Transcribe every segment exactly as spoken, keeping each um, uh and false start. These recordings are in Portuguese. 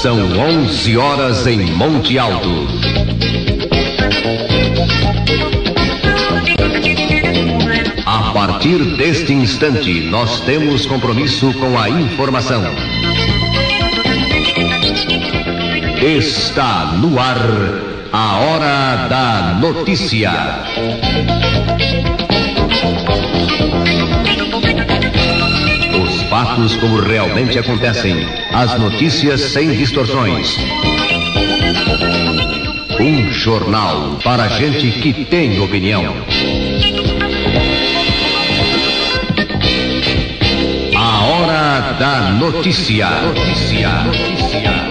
São onze horas em Monte Alto. A partir deste instante, nós temos compromisso com a informação. Está no ar a Hora da Notícia. Os fatos como realmente acontecem, as notícias sem distorções. Um jornal para gente que tem opinião. A Hora da Notícia. Notícia. Notícia.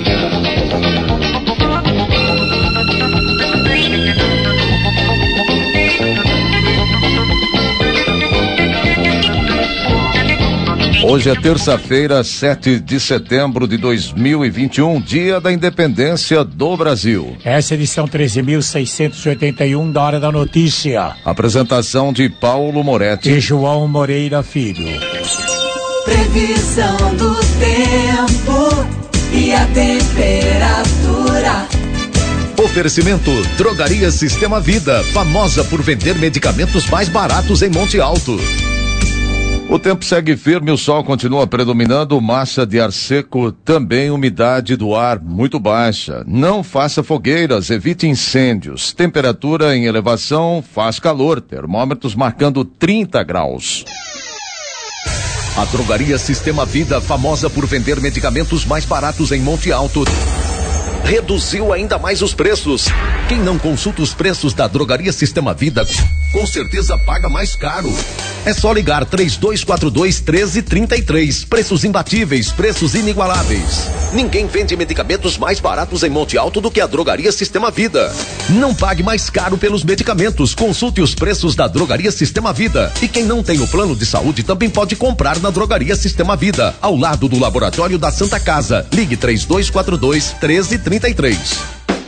Hoje é terça-feira, sete de setembro de dois mil e vinte e um, dia da independência do Brasil. Essa é a edição treze mil seiscentos e oitenta e um da Hora da Notícia. Apresentação de Paulo Moretti e João Moreira Filho. Previsão do tempo e a temperatura. Oferecimento Drogaria Sistema Vida, famosa por vender medicamentos mais baratos em Monte Alto. O tempo segue firme, o sol continua predominando, massa de ar seco, também umidade do ar muito baixa. Não faça fogueiras, evite incêndios. Temperatura em elevação, faz calor, termômetros marcando trinta graus. A Drogaria Sistema Vida, famosa por vender medicamentos mais baratos em Monte Alto, reduziu ainda mais os preços. Quem não consulta os preços da Drogaria Sistema Vida, com certeza paga mais caro. É só ligar três dois quatro dois, um três três três. Preços imbatíveis, preços inigualáveis. Ninguém vende medicamentos mais baratos em Monte Alto do que a Drogaria Sistema Vida. Não pague mais caro pelos medicamentos. Consulte os preços da Drogaria Sistema Vida. E quem não tem o plano de saúde também pode comprar na Drogaria Sistema Vida, ao lado do Laboratório da Santa Casa. Ligue três dois quatro dois, um três três três.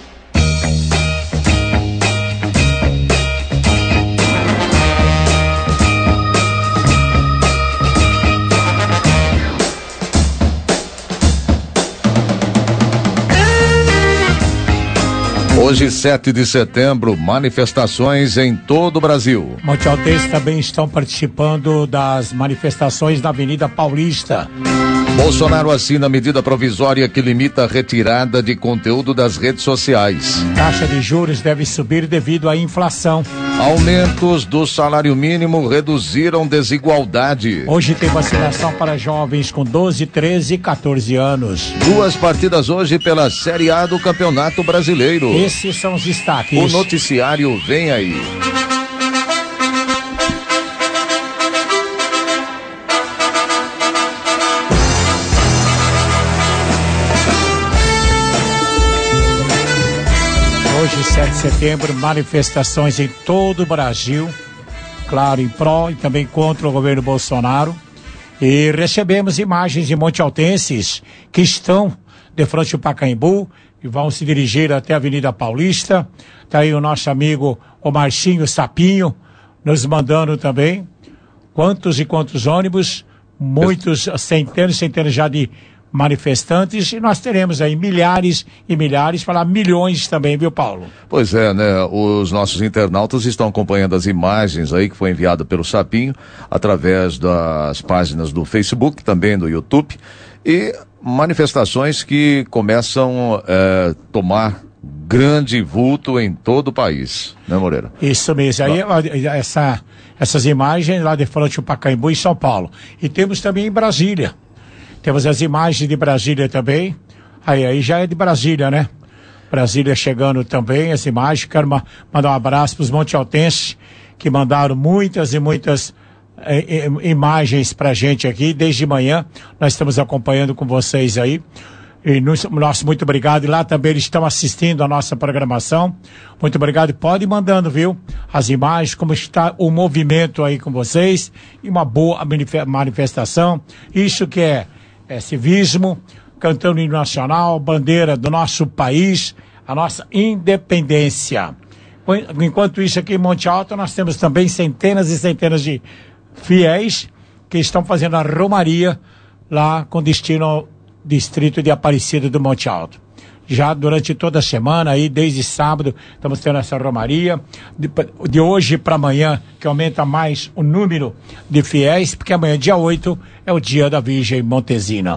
Hoje, sete de setembro, manifestações em todo o Brasil. Montealtenses também estão participando das manifestações na Avenida Paulista. Bolsonaro assina medida provisória que limita a retirada de conteúdo das redes sociais. Taxa de juros deve subir devido à inflação. Aumentos do salário mínimo reduziram desigualdade. Hoje tem vacinação para jovens com doze, treze e quatorze anos. Duas partidas hoje pela Série A do Campeonato Brasileiro. Esses são os destaques. O noticiário vem aí. Hoje, sete de setembro, manifestações em todo o Brasil, claro, em pró e também contra o governo Bolsonaro. E recebemos imagens de montealtenses que estão de frente ao Pacaembu e vão se dirigir até a Avenida Paulista. Está aí o nosso amigo o Marcinho Sapinho nos mandando também quantos e quantos ônibus, muitos, centenas e centenas já de manifestantes, e nós teremos aí milhares e milhares, falar milhões também, viu, Paulo? Pois é, né? Os nossos internautas estão acompanhando as imagens aí que foi enviada pelo Sapinho através das páginas do Facebook, também do YouTube, e manifestações que começam a é, tomar grande vulto em todo o país, né, Moreira? Isso mesmo, aí essa, essas imagens lá de frente ao Pacaembu em São Paulo, e temos também em Brasília. Temos as imagens de Brasília também. Aí, aí já é de Brasília, né? Brasília chegando também, as imagens. Quero ma- mandar um abraço para os montealtenses que mandaram muitas e muitas eh, eh, imagens pra gente aqui. Desde manhã nós estamos acompanhando com vocês aí. E nos, nosso muito obrigado. E lá também eles estão assistindo a nossa programação. Muito obrigado. E pode ir mandando, viu? As imagens, como está o movimento aí com vocês. E uma boa manifestação. Isso que é É, civismo, cantando o hino nacional, bandeira do nosso país, a nossa independência. Enquanto isso, aqui em Monte Alto, nós temos também centenas e centenas de fiéis que estão fazendo a romaria lá com destino distrito de Aparecida do Monte Alto. Já durante toda a semana, aí desde sábado, estamos tendo essa romaria. De, de hoje para amanhã, que aumenta mais o número de fiéis, porque amanhã, dia oito, é o dia da Virgem Montezina.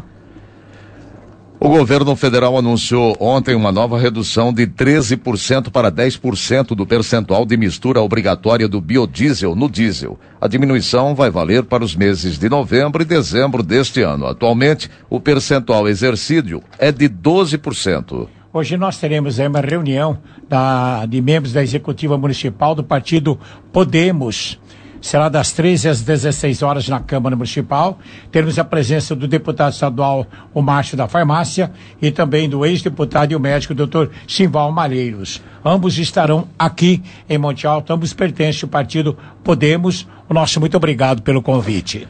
O governo federal anunciou ontem uma nova redução de treze por cento para dez por cento do percentual de mistura obrigatória do biodiesel no diesel. A diminuição vai valer para os meses de novembro e dezembro deste ano. Atualmente, o percentual exercido é de doze por cento. Hoje nós teremos aí uma reunião da, de membros da Executiva Municipal do partido Podemos. Será das treze às dezesseis horas na Câmara Municipal. Teremos a presença do deputado estadual, o Márcio da Farmácia, e também do ex-deputado e o médico, doutor Simval Malheiros. Ambos estarão aqui em Monte Alto, ambos pertencem ao partido Podemos. O nosso muito obrigado pelo convite.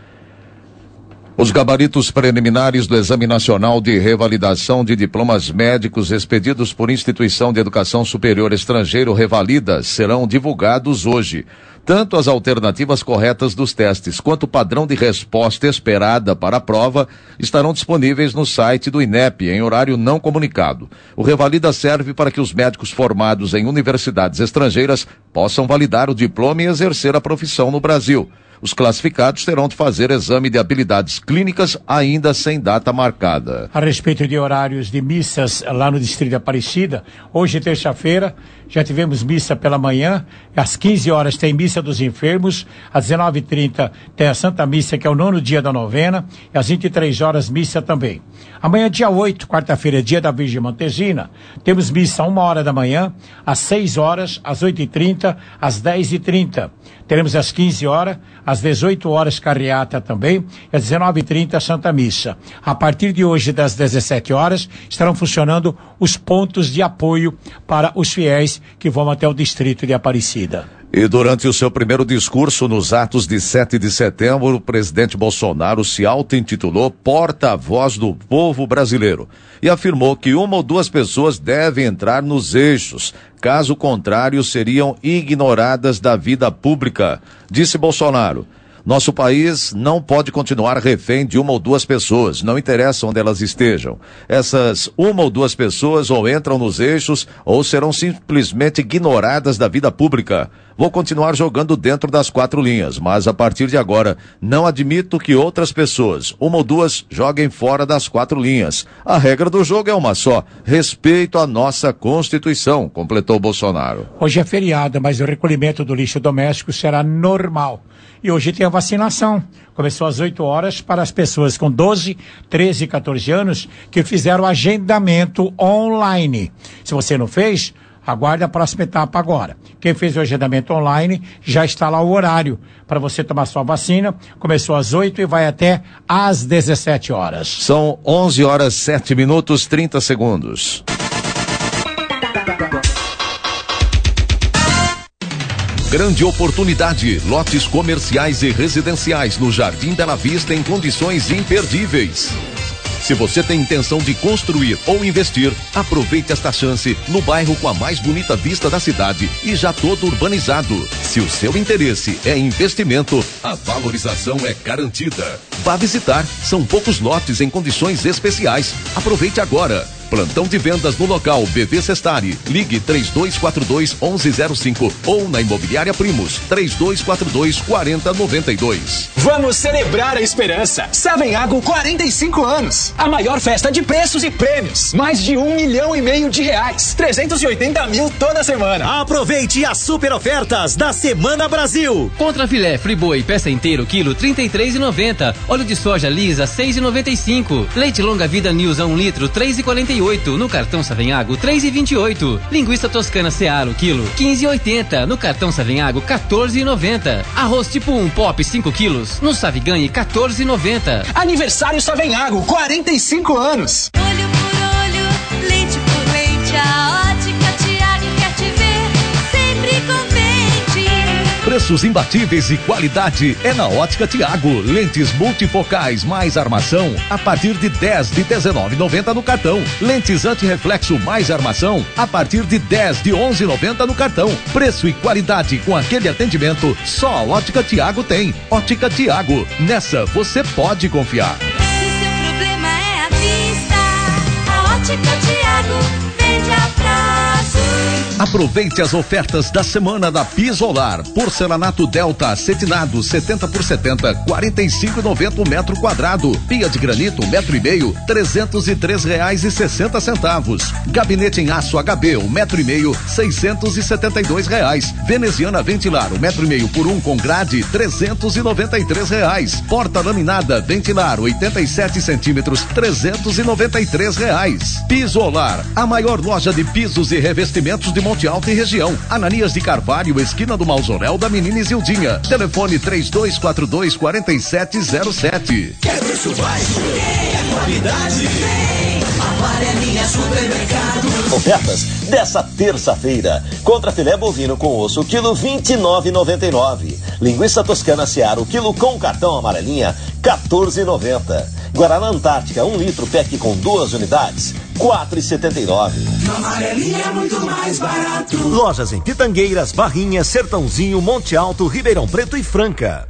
Os gabaritos preliminares do Exame Nacional de Revalidação de Diplomas Médicos expedidos por Instituição de Educação Superior Estrangeiro Revalidas serão divulgados hoje. Tanto as alternativas corretas dos testes quanto o padrão de resposta esperada para a prova estarão disponíveis no site do INEP em horário não comunicado. O Revalida serve para que os médicos formados em universidades estrangeiras possam validar o diploma e exercer a profissão no Brasil. Os classificados terão de fazer exame de habilidades clínicas ainda sem data marcada. A respeito de horários de missas lá no Distrito de Aparecida, hoje, terça-feira, já tivemos missa pela manhã. Às quinze horas tem missa dos enfermos. Às dezenove e trinta tem a Santa Missa, que é o nono dia da novena. E às vinte e três horas, missa também. Amanhã, dia oito, quarta-feira, dia da Virgem Montezina, temos missa a uma hora da manhã, às seis horas, às oito e trinta, às dez e trinta. Teremos às quinze horas, às dezoito horas, carreata também, e às dezenove e trinta, Santa Missa. A partir de hoje, das dezessete horas, estarão funcionando os pontos de apoio para os fiéis que vão até o distrito de Aparecida. E durante o seu primeiro discurso nos atos de sete de setembro, o presidente Bolsonaro se auto-intitulou porta-voz do povo brasileiro e afirmou que uma ou duas pessoas devem entrar nos eixos, caso contrário seriam ignoradas da vida pública. Disse Bolsonaro: nosso país não pode continuar refém de uma ou duas pessoas, não interessa onde elas estejam. Essas uma ou duas pessoas ou entram nos eixos ou serão simplesmente ignoradas da vida pública. Vou continuar jogando dentro das quatro linhas, mas a partir de agora não admito que outras pessoas, uma ou duas, joguem fora das quatro linhas. A regra do jogo é uma só: respeito à nossa Constituição, completou Bolsonaro. Hoje é feriado, mas o recolhimento do lixo doméstico será normal. E hoje tem a vacinação. Começou às oito horas para as pessoas com doze, treze e quatorze anos que fizeram agendamento online. Se você não fez, aguarde a próxima etapa agora. Quem fez o agendamento online, já está lá o horário para você tomar sua vacina. Começou às oito e vai até às dezessete horas. São onze horas, sete minutos, trinta segundos. Grande oportunidade, lotes comerciais e residenciais no Jardim Bela Vista em condições imperdíveis. Se você tem intenção de construir ou investir, aproveite esta chance no bairro com a mais bonita vista da cidade e já todo urbanizado. Se o seu interesse é investimento, a valorização é garantida. Vá visitar, são poucos lotes em condições especiais. Aproveite agora. Plantão de vendas no local B V Sestari. Ligue três dois quatro dois, onze zero cinco ou na Imobiliária Primos três dois quatro dois, quatro zero nove dois. Vamos celebrar a esperança. Savenhago, quarenta e cinco anos. A maior festa de preços e prêmios. Mais de um milhão e meio de reais. trezentos e oitenta mil toda semana. Aproveite as super ofertas da Semana Brasil. Contra filé friboi peça inteiro quilo trinta e três reais e noventa centavos. Óleo de soja lisa seis reais e noventa e cinco centavos. Leite longa vida News a um litro três reais e quarenta e oito centavos. No cartão Savenhago três reais e vinte e oito centavos. Linguiça toscana Seara o quilo quinze reais e oitenta centavos. No cartão Savenhago quatorze reais e noventa centavos. Arroz tipo um Pop cinco quilos. No Saviganhe quatorze reais e noventa centavos. Aniversário Savenhago, quarenta e cinco anos. Olho por olho, leite por leite, a Ótica Tiago quer te ver sempre contente. Preços imbatíveis e qualidade é na Ótica Tiago. Lentes multifocais mais armação a partir de dez de dezenove reais e noventa centavos no cartão. Lentes antirreflexo mais armação a partir de dez de onze reais e noventa centavos no cartão. Preço e qualidade com aquele atendimento só a Ótica Tiago tem. Ótica Tiago, nessa você pode confiar. Se seu problema é a vista, Aproveite as ofertas da semana da Pisolar. Porcelanato Delta acetinado setenta por setenta, quarenta e cinco reais e noventa centavos o metro quadrado. Pia de granito, um metro e meio, trezentos e três reais e sessenta centavos. Gabinete em aço H B, um metro e meio, seiscentos e setenta e dois reais. Veneziana Ventilar, um metro e meio por um com grade, trezentos e noventa e três reais. Porta laminada Ventilar, oitenta e sete centímetros, trezentos e noventa e três reais. Pisolar, a maior loja de pisos e revestimentos de Monte Alto e região. Ananias de Carvalho, esquina do Mausoréu da Menina Isildinha. Telefone três dois quatro dois, quatro sete zero sete. Quer preço baixo? Quer qualidade? Amarelinha Supermercado. Ofertas dessa terça-feira. Contra filé bovino com osso, quilo vinte e nove reais e noventa e nove centavos. Linguiça toscana Seara, quilo com cartão amarelinha, quatorze reais e noventa centavos. Guaraná Antártica, um litro, pack com duas unidades, quatro reais e setenta e nove centavos. Na Amarelinha é muito mais barato. Lojas em Pitangueiras, Barrinhas, Sertãozinho, Monte Alto, Ribeirão Preto e Franca.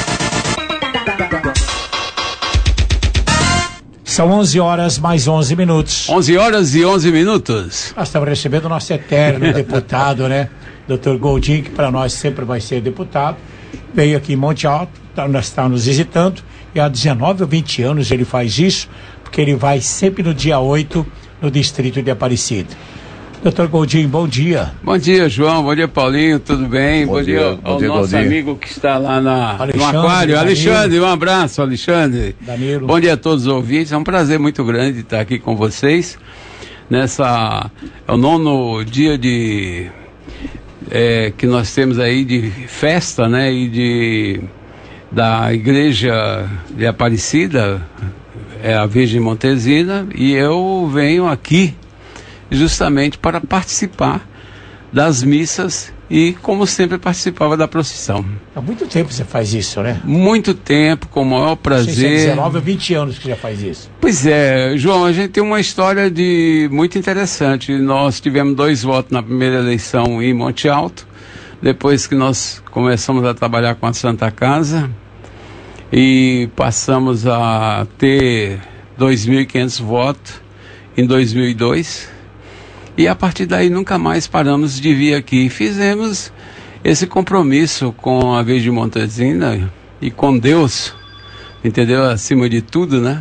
São onze horas mais onze minutos. onze horas e onze minutos. Nós estamos recebendo o nosso eterno deputado, né? doutor Goldin, que para nós sempre vai ser deputado. Veio aqui em Monte Alto, tá, está nos visitando. E há dezenove ou vinte anos ele faz isso, porque ele vai sempre no dia oito no distrito de Aparecida. doutor Goldin, bom dia. Bom dia, João. Bom dia, Paulinho. Tudo bem? Bom, bom dia, dia ao bom dia, nosso Goldin. amigo que está lá na, Alexandre, no aquário. Danilo. Alexandre, um abraço, Alexandre. Danilo. Bom dia a todos os ouvintes. É um prazer muito grande estar aqui com vocês. Nessa, é o nono dia de é, que nós temos aí de festa, né? E de da igreja de Aparecida, é a Virgem Montezina, e eu venho aqui justamente para participar das missas e, como sempre, participava da procissão. Há muito tempo você faz isso, né? Muito tempo, com o maior prazer. Sei se é dezenove ou vinte anos que já faz isso. Pois é, João, a gente tem uma história de muito interessante. Nós tivemos dois votos na primeira eleição em Monte Alto, depois que nós começamos a trabalhar com a Santa Casa e passamos a ter dois mil e quinhentos votos em dois mil e dois. E a partir daí nunca mais paramos de vir aqui. Fizemos esse compromisso com a Virgem Montezina e com Deus, entendeu? Acima de tudo, né?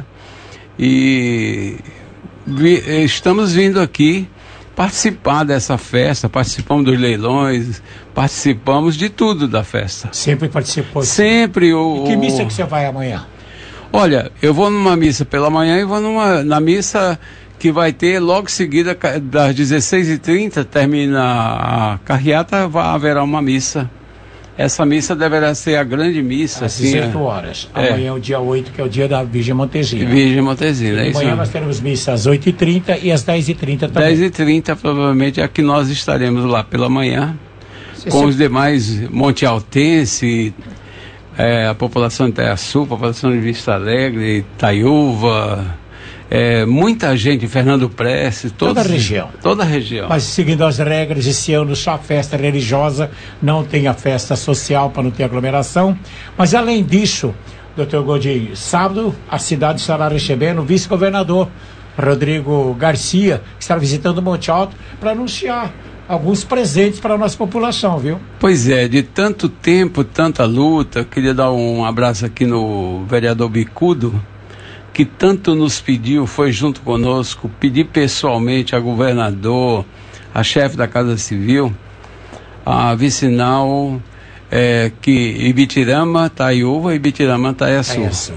E vi, estamos vindo aqui participar dessa festa, participamos dos leilões, participamos de tudo da festa. Sempre participou. Sempre o... E que missa que você vai amanhã? Olha, eu vou numa missa pela manhã e vou numa, na missa que vai ter logo em seguida, das dezesseis e trinta, termina a carreata, vai, haverá uma missa. Essa missa deverá ser a grande missa. Às assim, dezoito horas. É. Amanhã é o dia oito, que é o dia da Virgem Montezina. Virgem Montezina, é isso Amanhã mesmo. nós teremos missa às oito e trinta e às dez e trinta também. dez e trinta provavelmente é que nós estaremos lá pela manhã, Você com sempre... os demais Monte Altense, é, a população de Itaiaçu, a população de Vista Alegre, Itaiúva, é, muita gente, Fernando Prestes, todos, Toda a região. Toda a região. Mas seguindo as regras, esse ano só a festa religiosa, não tem a festa social para não ter aglomeração. Mas além disso, doutor Goldin, sábado a cidade estará recebendo o vice-governador Rodrigo Garcia, que estará visitando Monte Alto para anunciar alguns presentes para a nossa população, viu? Pois é, de tanto tempo, tanta luta, eu queria dar um abraço aqui no vereador Bicudo, que tanto nos pediu, foi junto conosco, pedir pessoalmente a governador, a chefe da Casa Civil, a vicinal, é, que Ibitirama, Itaiúva, Ibitirama, Itaiaçu. Itaiaçu.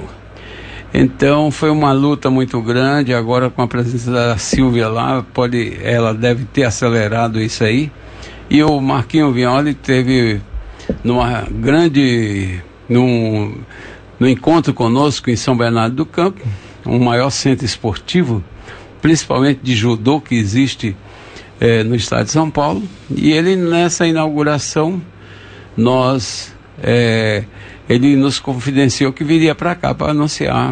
Então foi uma luta muito grande, agora com a presença da Silvia lá, pode, ela deve ter acelerado isso aí. E o Marquinho Vignoli teve numa grande, num, no encontro conosco em São Bernardo do Campo, um maior centro esportivo, principalmente de judô que existe eh, no estado de São Paulo. E ele, nessa inauguração, nós, eh, ele nos confidenciou que viria para cá para anunciar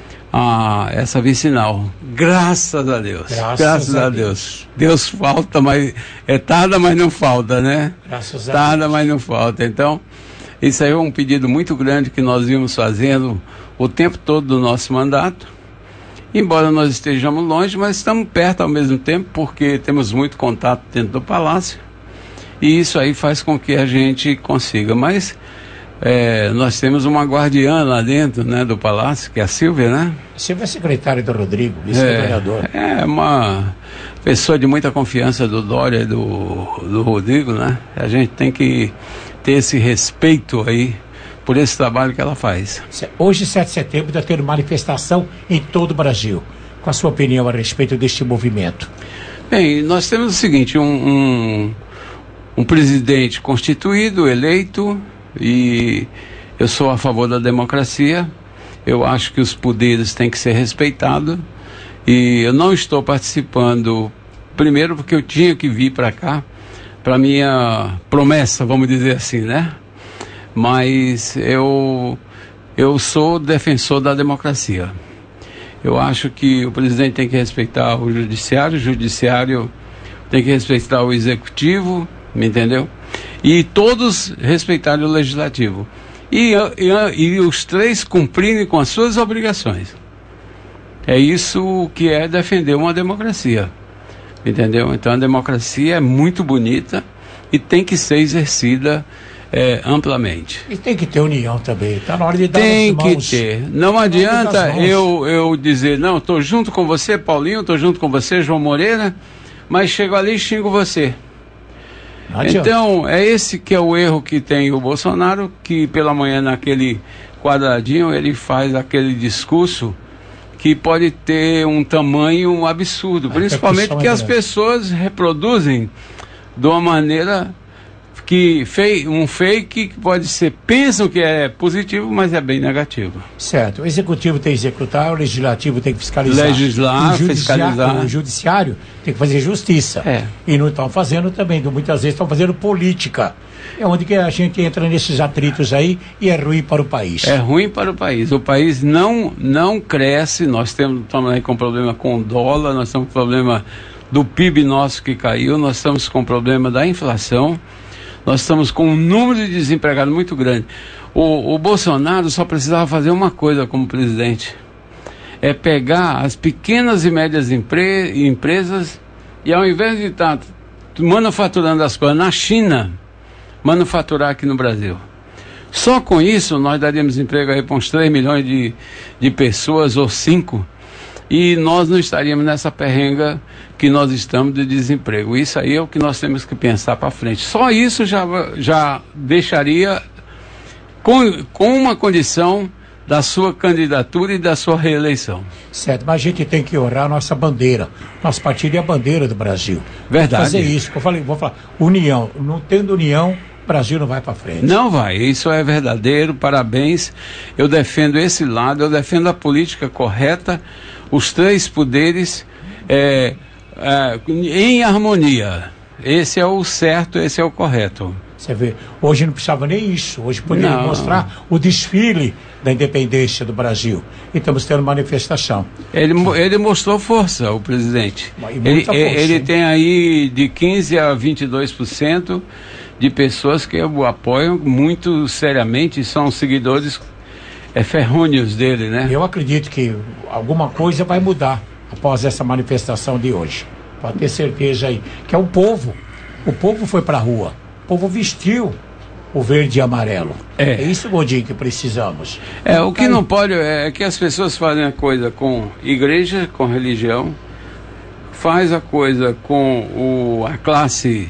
a, essa vicinal. Graças a Deus. Graças, Graças a, a Deus. Deus. Deus falta, mas é tarda, mas não falta, né? Graças a Tarda, Deus. mas não falta. Então, isso aí é um pedido muito grande que nós vimos fazendo o tempo todo do nosso mandato. Embora nós estejamos longe, mas estamos perto ao mesmo tempo, porque temos muito contato dentro do palácio. E isso aí faz com que a gente consiga. Mas é, nós temos uma guardiã lá dentro, né, do Palácio, que é a Silvia, né? A Silvia é secretária do Rodrigo, vice-governador. É, é uma pessoa de muita confiança do Dória e do, do Rodrigo, né? A gente tem que ter esse respeito aí por esse trabalho que ela faz. Hoje, sete de setembro, está tendo manifestação em todo o Brasil. Qual a sua opinião a respeito deste movimento? Bem, nós temos o seguinte, um, um, um presidente constituído, eleito, e eu sou a favor da democracia. Eu acho que os poderes têm que ser respeitados, e eu não estou participando, primeiro porque eu tinha que vir para cá, para minha promessa, vamos dizer assim, né? Mas eu, eu sou defensor da democracia. Eu acho que o presidente tem que respeitar o judiciário, o judiciário tem que respeitar o executivo, me entendeu? E todos respeitarem o legislativo. E, e, e os três cumprirem com as suas obrigações. É isso que é defender uma democracia, entendeu? Então a democracia é muito bonita e tem que ser exercida é, amplamente. E tem que ter união também, está na hora de dar tem as mãos. Tem que ter, não adianta eu, eu dizer, não, estou junto com você, Paulinho, estou junto com você, João Moreira, mas chego ali e xingo você. Então, é esse que é o erro que tem o Bolsonaro, que pela manhã naquele quadradinho ele faz aquele discurso que pode ter um tamanho absurdo, a principalmente que é as pessoas reproduzem de uma maneira que fei, um fake que pode ser, pensam que é positivo, mas é bem negativo. Certo, o executivo tem que executar, o legislativo tem que fiscalizar. Legislar, o fiscalizar. O judiciário tem que fazer justiça. É. E não estão fazendo também, muitas vezes estão fazendo política. É onde que a gente entra nesses atritos aí e é ruim para o país. É ruim para o país. O país não, não cresce, nós temos, estamos aí com problema com o dólar, nós estamos com problema do P I B nosso que caiu, nós estamos com problema da inflação. Nós estamos com um número de desempregados muito grande. O, o Bolsonaro só precisava fazer uma coisa como presidente. É pegar as pequenas e médias empre, empresas e ao invés de estar manufaturando as coisas na China, manufaturar aqui no Brasil. Só com isso nós daríamos emprego aí para uns três milhões de, de pessoas ou cinco. E nós não estaríamos nessa perrenga que nós estamos de desemprego. Isso aí é o que nós temos que pensar para frente. Só isso já, já deixaria com, com uma condição da sua candidatura e da sua reeleição. Certo, mas a gente tem que honrar a nossa bandeira. Nosso partido é a bandeira do Brasil. Verdade. Fazer isso. Eu falei, vou falar, união. Não tendo união, o Brasil não vai para frente. Não vai, isso é verdadeiro, parabéns. Eu defendo esse lado, eu defendo a política correta, os três poderes é, é, em harmonia. Esse é o certo, esse é o correto. Você vê, hoje não precisava nem isso. Hoje poderia não. mostrar o desfile da independência do Brasil. E estamos tendo manifestação. Ele, ele mostrou força, o presidente. Ele, força, ele tem aí de quinze a vinte e dois por cento de pessoas que o apoiam muito seriamente e são seguidores é, ferrôneos dele, né? Eu acredito que alguma coisa vai mudar após essa manifestação de hoje. Pode ter certeza aí. Que é o povo. O povo foi para a rua. O povo vestiu o verde e amarelo. É, é isso, Godinho, que precisamos. É, o que não pode é que as pessoas fazem a coisa com igreja, com religião, faz a coisa com o, a classe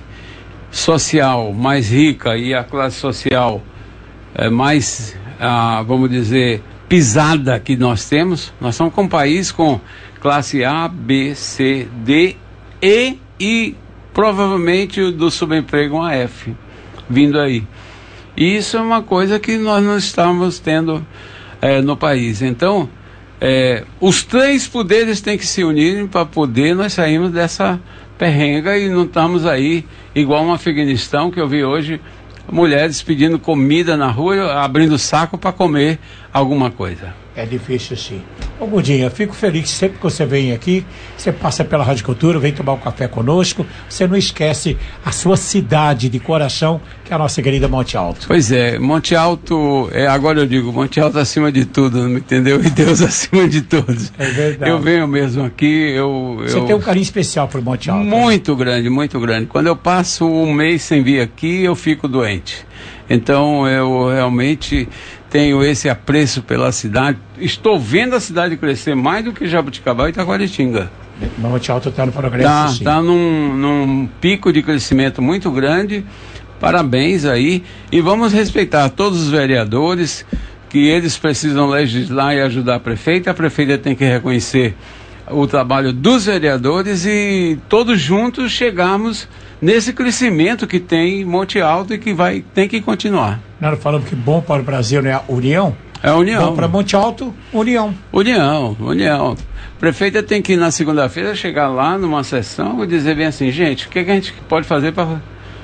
social mais rica e a classe social é, mais, ah, vamos dizer, pisada que nós temos. Nós somos com um país com classe A, B, C, D, E e provavelmente do subemprego um F vindo aí. E isso é uma coisa que nós não estamos tendo é, no país. Então, é, os três poderes têm que se unir para poder nós sairmos dessa perrenga e não estamos aí igual um Afeganistão que eu vi hoje, mulheres pedindo comida na rua, abrindo saco para comer alguma coisa. É difícil sim. Ô Godinho, eu fico feliz sempre que você vem aqui, você passa pela Rádio Cultura, vem tomar um café conosco, você não esquece a sua cidade de coração, que é a nossa querida Monte Alto. Pois é, Monte Alto, é, agora eu digo, Monte Alto acima de tudo, não entendeu? E Deus acima de todos. É verdade. Eu venho mesmo aqui, eu... Você eu... tem um carinho especial por Monte Alto. Muito, né? Grande, muito grande. Quando eu passo um mês sem vir aqui, eu fico doente. Então, eu realmente tenho esse apreço pela cidade. Estou vendo a cidade crescer mais do que Jabuticabal e Itaquaritinga. Monte Alto está no progresso, tá, sim. Está num, num pico de crescimento muito grande. Parabéns aí. E vamos respeitar todos os vereadores, que eles precisam legislar e ajudar a prefeita. A prefeita tem que reconhecer o trabalho dos vereadores e todos juntos chegarmos nesse crescimento que tem Monte Alto e que vai, tem que continuar. Nós falamos que bom para o Brasil, né? A união. É a união. Bom para Monte Alto, união. União, união. A prefeita tem que ir na segunda-feira chegar lá numa sessão e dizer bem assim, gente, o que, que a gente pode fazer para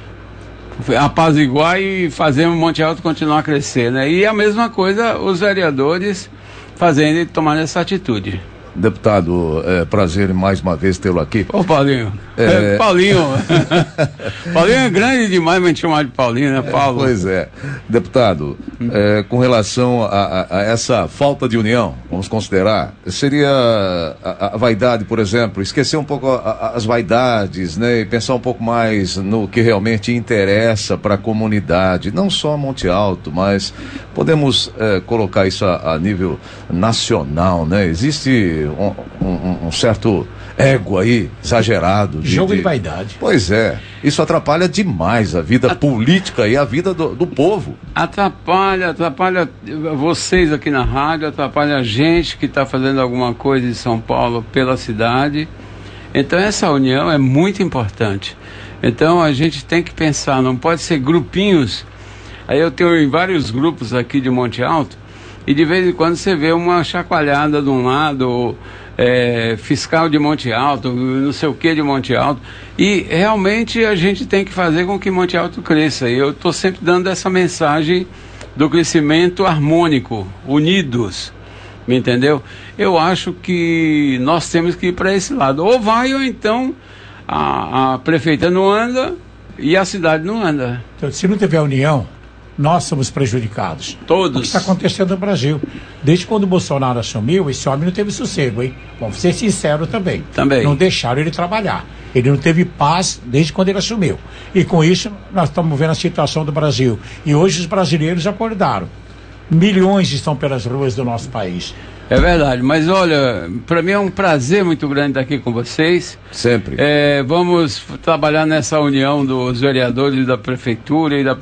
apaziguar e fazer o Monte Alto continuar a crescer, né? E a mesma coisa os vereadores fazendo e tomando essa atitude. Deputado, é prazer mais uma vez tê-lo aqui. Ô Paulinho, é... É, Paulinho, Paulinho é grande demais pra gente chamar de Paulinho, né, Paulo? É, pois é. Deputado, hum. é, com relação a, a, a essa falta de união, vamos considerar, seria a, a vaidade, por exemplo, esquecer um pouco a, a, as vaidades, né, e pensar um pouco mais no que realmente interessa para a comunidade, não só Monte Alto, mas podemos é, colocar isso a, a nível nacional, né? Existe Um, um, um certo ego aí, exagerado. De, Jogo de, de vaidade. Pois é, isso atrapalha demais a vida At... política e a vida do, do povo. Atrapalha, atrapalha vocês aqui na rádio, atrapalha a gente que está fazendo alguma coisa em São Paulo pela cidade. Então essa união é muito importante. Então a gente tem que pensar, não pode ser grupinhos. Aí eu tenho vários grupos aqui de Monte Alto, e de vez em quando você vê uma chacoalhada de um lado, é, fiscal de Monte Alto, não sei o que de Monte Alto. E realmente a gente tem que fazer com que Monte Alto cresça. E eu estou sempre dando essa mensagem do crescimento harmônico, unidos. Me entendeu? Eu acho que nós temos que ir para esse lado. Ou vai, ou então a, a prefeita não anda e a cidade não anda. Então, se não tiver união, nós somos prejudicados. Todos. O que está acontecendo no Brasil. Desde quando o Bolsonaro assumiu, esse homem não teve sossego, hein? Vamos ser sinceros também. Também. Não deixaram ele trabalhar. Ele não teve paz desde quando ele assumiu. E com isso, nós estamos vendo a situação do Brasil. E hoje os brasileiros acordaram. Milhões estão pelas ruas do nosso país. É verdade, mas olha, para mim é um prazer muito grande estar aqui com vocês. Sempre. É, vamos trabalhar nessa união dos vereadores da prefeitura e da...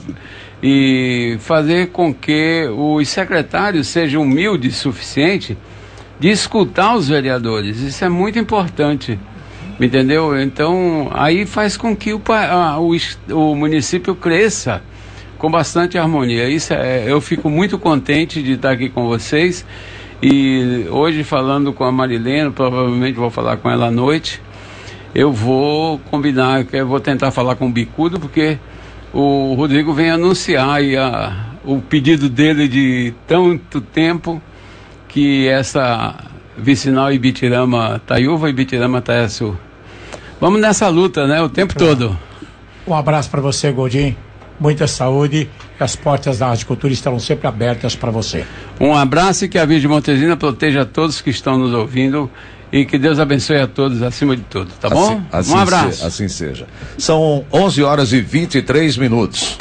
e fazer com que os secretários sejam humildes o suficiente de escutar os vereadores. Isso é muito importante, entendeu? Então, aí faz com que o, a, o, o município cresça com bastante harmonia. Isso é, eu fico muito contente de estar aqui com vocês. E hoje, falando com a Marilena, provavelmente vou falar com ela à noite, eu vou combinar, eu vou tentar falar com o Bicudo, porque o Rodrigo vem anunciar aí a, o pedido dele de tanto tempo que essa vicinal Ibitirama Taiúva e Ibitirama Taiaçu. Vamos nessa luta, né? O tempo todo. Um abraço para você, Godinho. Muita saúde. As portas da Rádio Cultura estarão sempre abertas para você. Um abraço e que a Virgem Montesina proteja todos que estão nos ouvindo. E que Deus abençoe a todos acima de tudo, tá bom? Assim, assim um abraço. Se, assim seja. São onze horas e vinte e três minutos.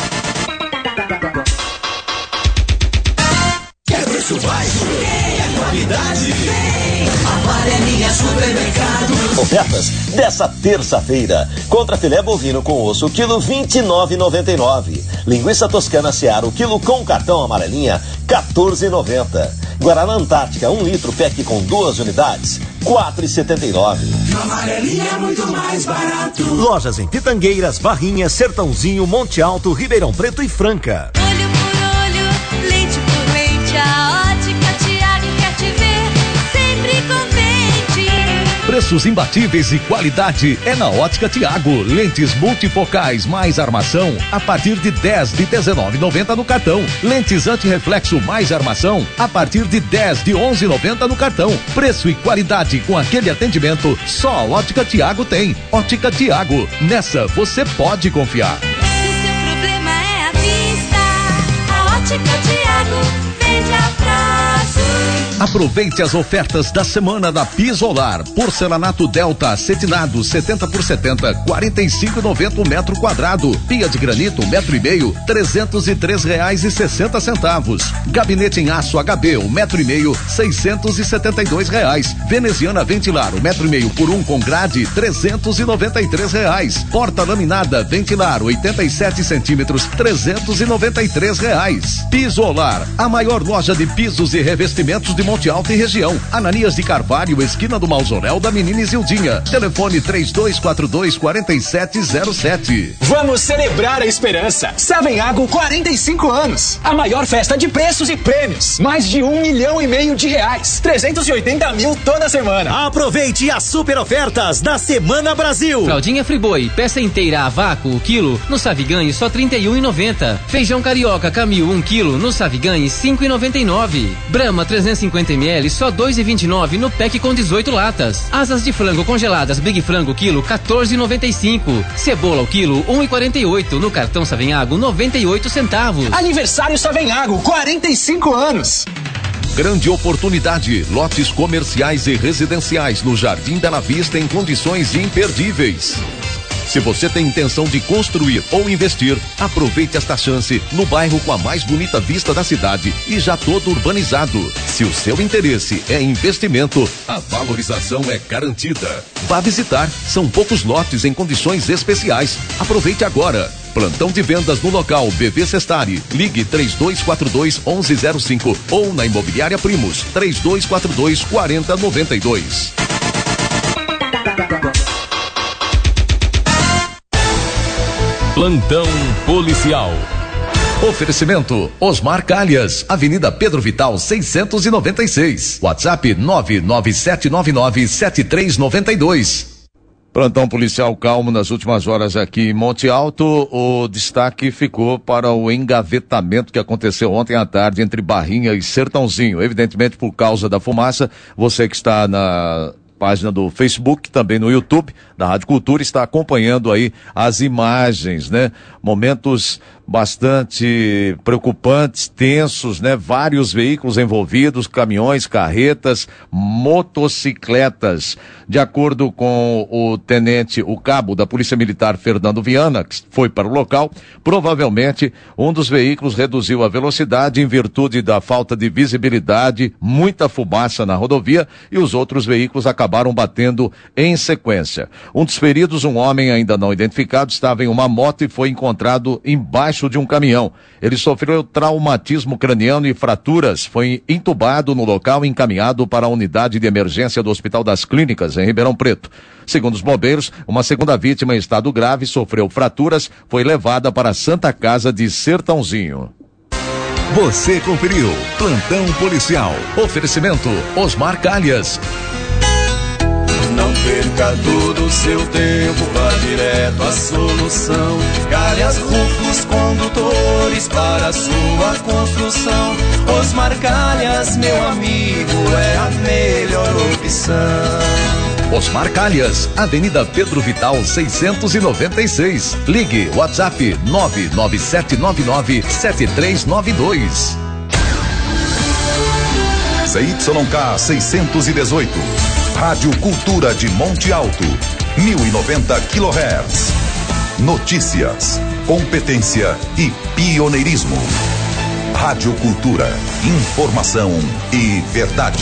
Quer preço baixo? Quer qualidade? Amarelinha Supermercado. Ofertas dessa terça-feira. Contra filé bovino com osso, quilo vinte e nove reais e noventa e nove centavos. Linguiça toscana Seara, o quilo com cartão amarelinha, quatorze reais e noventa centavos. Guaraná Antártica, um litro, pack com duas unidades, quatro reais e setenta e nove centavos. Na Amarelinha é muito mais barato. Lojas em Pitangueiras, Barrinhas, Sertãozinho, Monte Alto, Ribeirão Preto e Franca. Olho por olho, leite por leite, a Ótica Tiago quer te ver sempre contente. Preços imbatíveis e qualidade é na Ótica Tiago. Lentes multifocais mais armação a partir de dez de dezenove e noventa no cartão. Lentes antirreflexo mais armação a partir de dez de onze e noventa no cartão. Preço e qualidade com aquele atendimento só a Ótica Tiago tem. Ótica Tiago, nessa você pode confiar. Se seu problema é a vista, a Ótica Tiago vende a prazo. Aproveite as ofertas da semana da Pisolar. Porcelanato Delta acetinado setenta por setenta, quarenta e cinco e noventa o metro quadrado. Pia de granito um metro e meio, trezentos e três reais e sessenta centavos. Gabinete em aço H B um metro e meio, seiscentos e setenta e dois reais. Veneziana ventilar um metro e meio por um com grade, trezentos e noventa e três reais. Porta laminada ventilar oitenta e sete centímetros, trezentos e noventa e três reais. Pisolar, a maior loja de pisos e revestimentos de Monte Alto e região. Ananias de Carvalho, esquina do Mausoléu da Menina Isildinha. Telefone três dois quatro dois, quatro sete zero sete. Vamos celebrar a esperança. Savenhago, quarenta e cinco anos. A maior festa de preços e prêmios. Mais de um milhão e meio de reais. trezentos e oitenta mil toda semana. Aproveite as super ofertas da Semana Brasil. Fraldinha Friboi, peça inteira a vácuo, o quilo, no Saviganhe só trinta e um e noventa. Feijão carioca Camil, um quilo, no Saviganhe cinco e noventa e nove. Brahma trezentos e cinquenta mililitros, só dois e vinte e nove no pack com dezoito latas. Asas de frango congeladas Big Frango quilo, quatorze e noventa e cinco. Cebola o quilo, um e quarenta e oito. No cartão Savenhago, noventa e oito centavos. Aniversário Savenhago, quarenta e cinco anos. Grande oportunidade, lotes comerciais e residenciais no Jardim Bela Vista em condições imperdíveis. Se você tem intenção de construir ou investir, aproveite esta chance no bairro com a mais bonita vista da cidade e já todo urbanizado. Se o seu interesse é investimento, a valorização é garantida. Vá visitar, são poucos lotes em condições especiais. Aproveite agora. Plantão de vendas no local B V Sestari. Ligue três dois quatro dois, onze zero cinco ou na Imobiliária Primos três dois quatro dois, quatro zero nove dois. Plantão policial. Oferecimento Osmar Calhas, Avenida Pedro Vital seiscentos e noventa e seis. WhatsApp nove nove sete nove nove sete três nove dois. Plantão policial calmo nas últimas horas aqui em Monte Alto. O destaque ficou para o engavetamento que aconteceu ontem à tarde entre Barrinha e Sertãozinho. Evidentemente por causa da fumaça, você que está na página do Facebook, também no YouTube da Rádio Cultura, está acompanhando aí as imagens, né? Momentos bastante preocupantes, tensos, né? Vários veículos envolvidos, caminhões, carretas, motocicletas. De acordo com o tenente, o cabo da Polícia Militar, Fernando Viana, que foi para o local, provavelmente um dos veículos reduziu a velocidade em virtude da falta de visibilidade, muita fumaça na rodovia, e os outros veículos acabaram batendo em sequência. Um dos feridos, um homem ainda não identificado, estava em uma moto e foi encontrado embaixo de um caminhão. Ele sofreu traumatismo craniano e fraturas, foi entubado no local e encaminhado para a unidade de emergência do Hospital das Clínicas, em Ribeirão Preto. Segundo os bombeiros, uma segunda vítima em estado grave sofreu fraturas, foi levada para a Santa Casa de Sertãozinho. Você conferiu Plantão Policial. Oferecimento Osmar Calhas. Não perca todo o seu tempo, vá direto à solução. Calhas Rufos Condutores para a sua construção. Osmar Calhas, meu amigo, é a melhor opção. Osmar Calhas, Avenida Pedro Vital seiscentos e noventa e seis. Ligue WhatsApp nove nove sete nove nove sete três nove dois. C Y K seiscentos e dezoito. Rádio Cultura de Monte Alto, mil e noventa quilohertz. Notícias, competência e pioneirismo. Rádio Cultura, informação e verdade.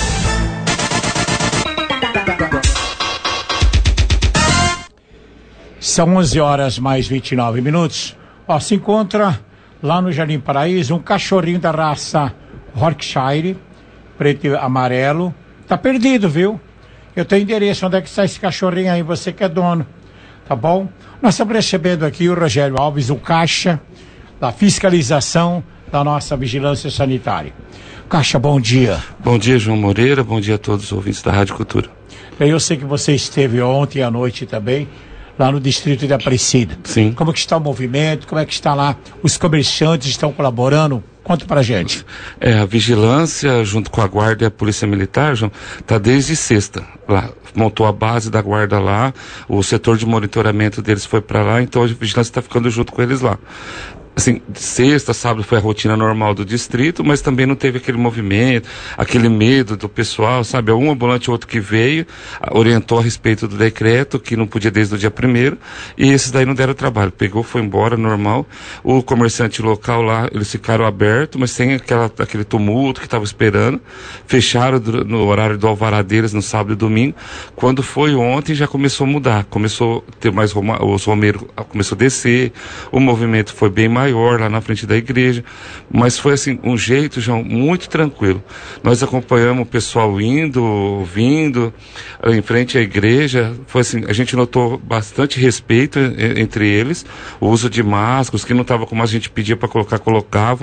São onze horas mais vinte e nove minutos. Ó, se encontra lá no Jardim Paraíso um cachorrinho da raça Yorkshire, preto e amarelo. Tá perdido, viu? Eu tenho endereço. Onde é que está esse cachorrinho aí? Você que é dono. Tá bom? Nós estamos recebendo aqui o Rogério Alves, o Caixa da Fiscalização da nossa Vigilância Sanitária. Caixa, bom dia. Bom dia, João Moreira. Bom dia a todos os ouvintes da Rádio Cultura. E aí eu sei que você esteve ontem à noite também, lá no distrito de Aparecida. Sim. Como é que está o movimento? Como é que está lá? Os comerciantes estão colaborando? Conta pra gente. É, a vigilância, junto com a guarda e a polícia militar, João, tá desde sexta lá. Montou a base da guarda lá, o setor de monitoramento deles foi para lá, então a vigilância está ficando junto com eles lá. Assim, sexta, sábado foi a rotina normal do distrito, mas também não teve aquele movimento, aquele medo do pessoal, sabe? Um ambulante, outro que veio, orientou a respeito do decreto, que não podia desde o dia primeiro, e esses daí não deram trabalho. Pegou, foi embora, normal. O comerciante local lá, eles ficaram abertos, mas sem aquela, aquele tumulto que estava esperando. Fecharam do, no horário do alvará deles, no sábado e domingo. Quando foi ontem, já começou a mudar. Começou a ter mais, Roma, os romeiros começou a descer, o movimento foi bem maior lá na frente da igreja, mas foi assim, um jeito, João, muito tranquilo. Nós acompanhamos o pessoal indo, vindo, em frente à igreja, foi assim, a gente notou bastante respeito entre eles, o uso de máscaras, que não estava como a gente pedia para colocar, colocavam.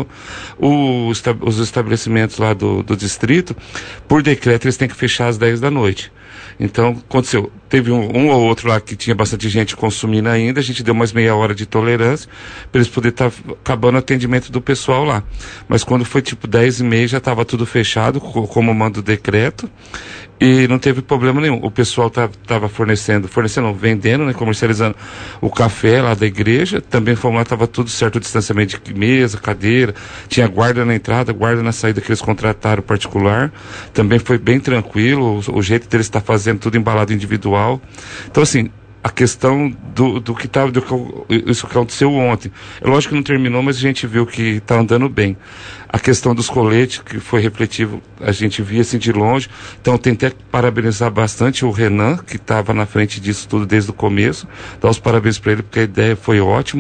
O, os estabelecimentos lá do, do distrito, por decreto, eles têm que fechar às dez da noite. Então, aconteceu, teve um, um ou outro lá que tinha bastante gente consumindo ainda, a gente deu mais meia hora de tolerância, para eles poderem estar tá acabando o atendimento do pessoal lá. Mas quando foi tipo dez e meia, já estava tudo fechado, como manda o decreto, e não teve problema nenhum. O pessoal estava fornecendo, fornecendo, vendendo, né, comercializando o café lá da igreja, também fomos lá, estava tudo certo, o distanciamento de mesa, cadeira, tinha guarda na entrada, guarda na saída que eles contrataram particular, também foi bem tranquilo, o, o jeito deles estar fazendo tudo embalado individual. Então assim, a questão do, do que estava, isso que aconteceu ontem, é lógico que não terminou, mas a gente viu que está andando bem. A questão dos coletes, que foi refletivo, a gente via assim de longe. Então, tentei parabenizar bastante o Renan, que estava na frente disso tudo desde o começo. Dar os parabéns para ele, porque a ideia foi ótima.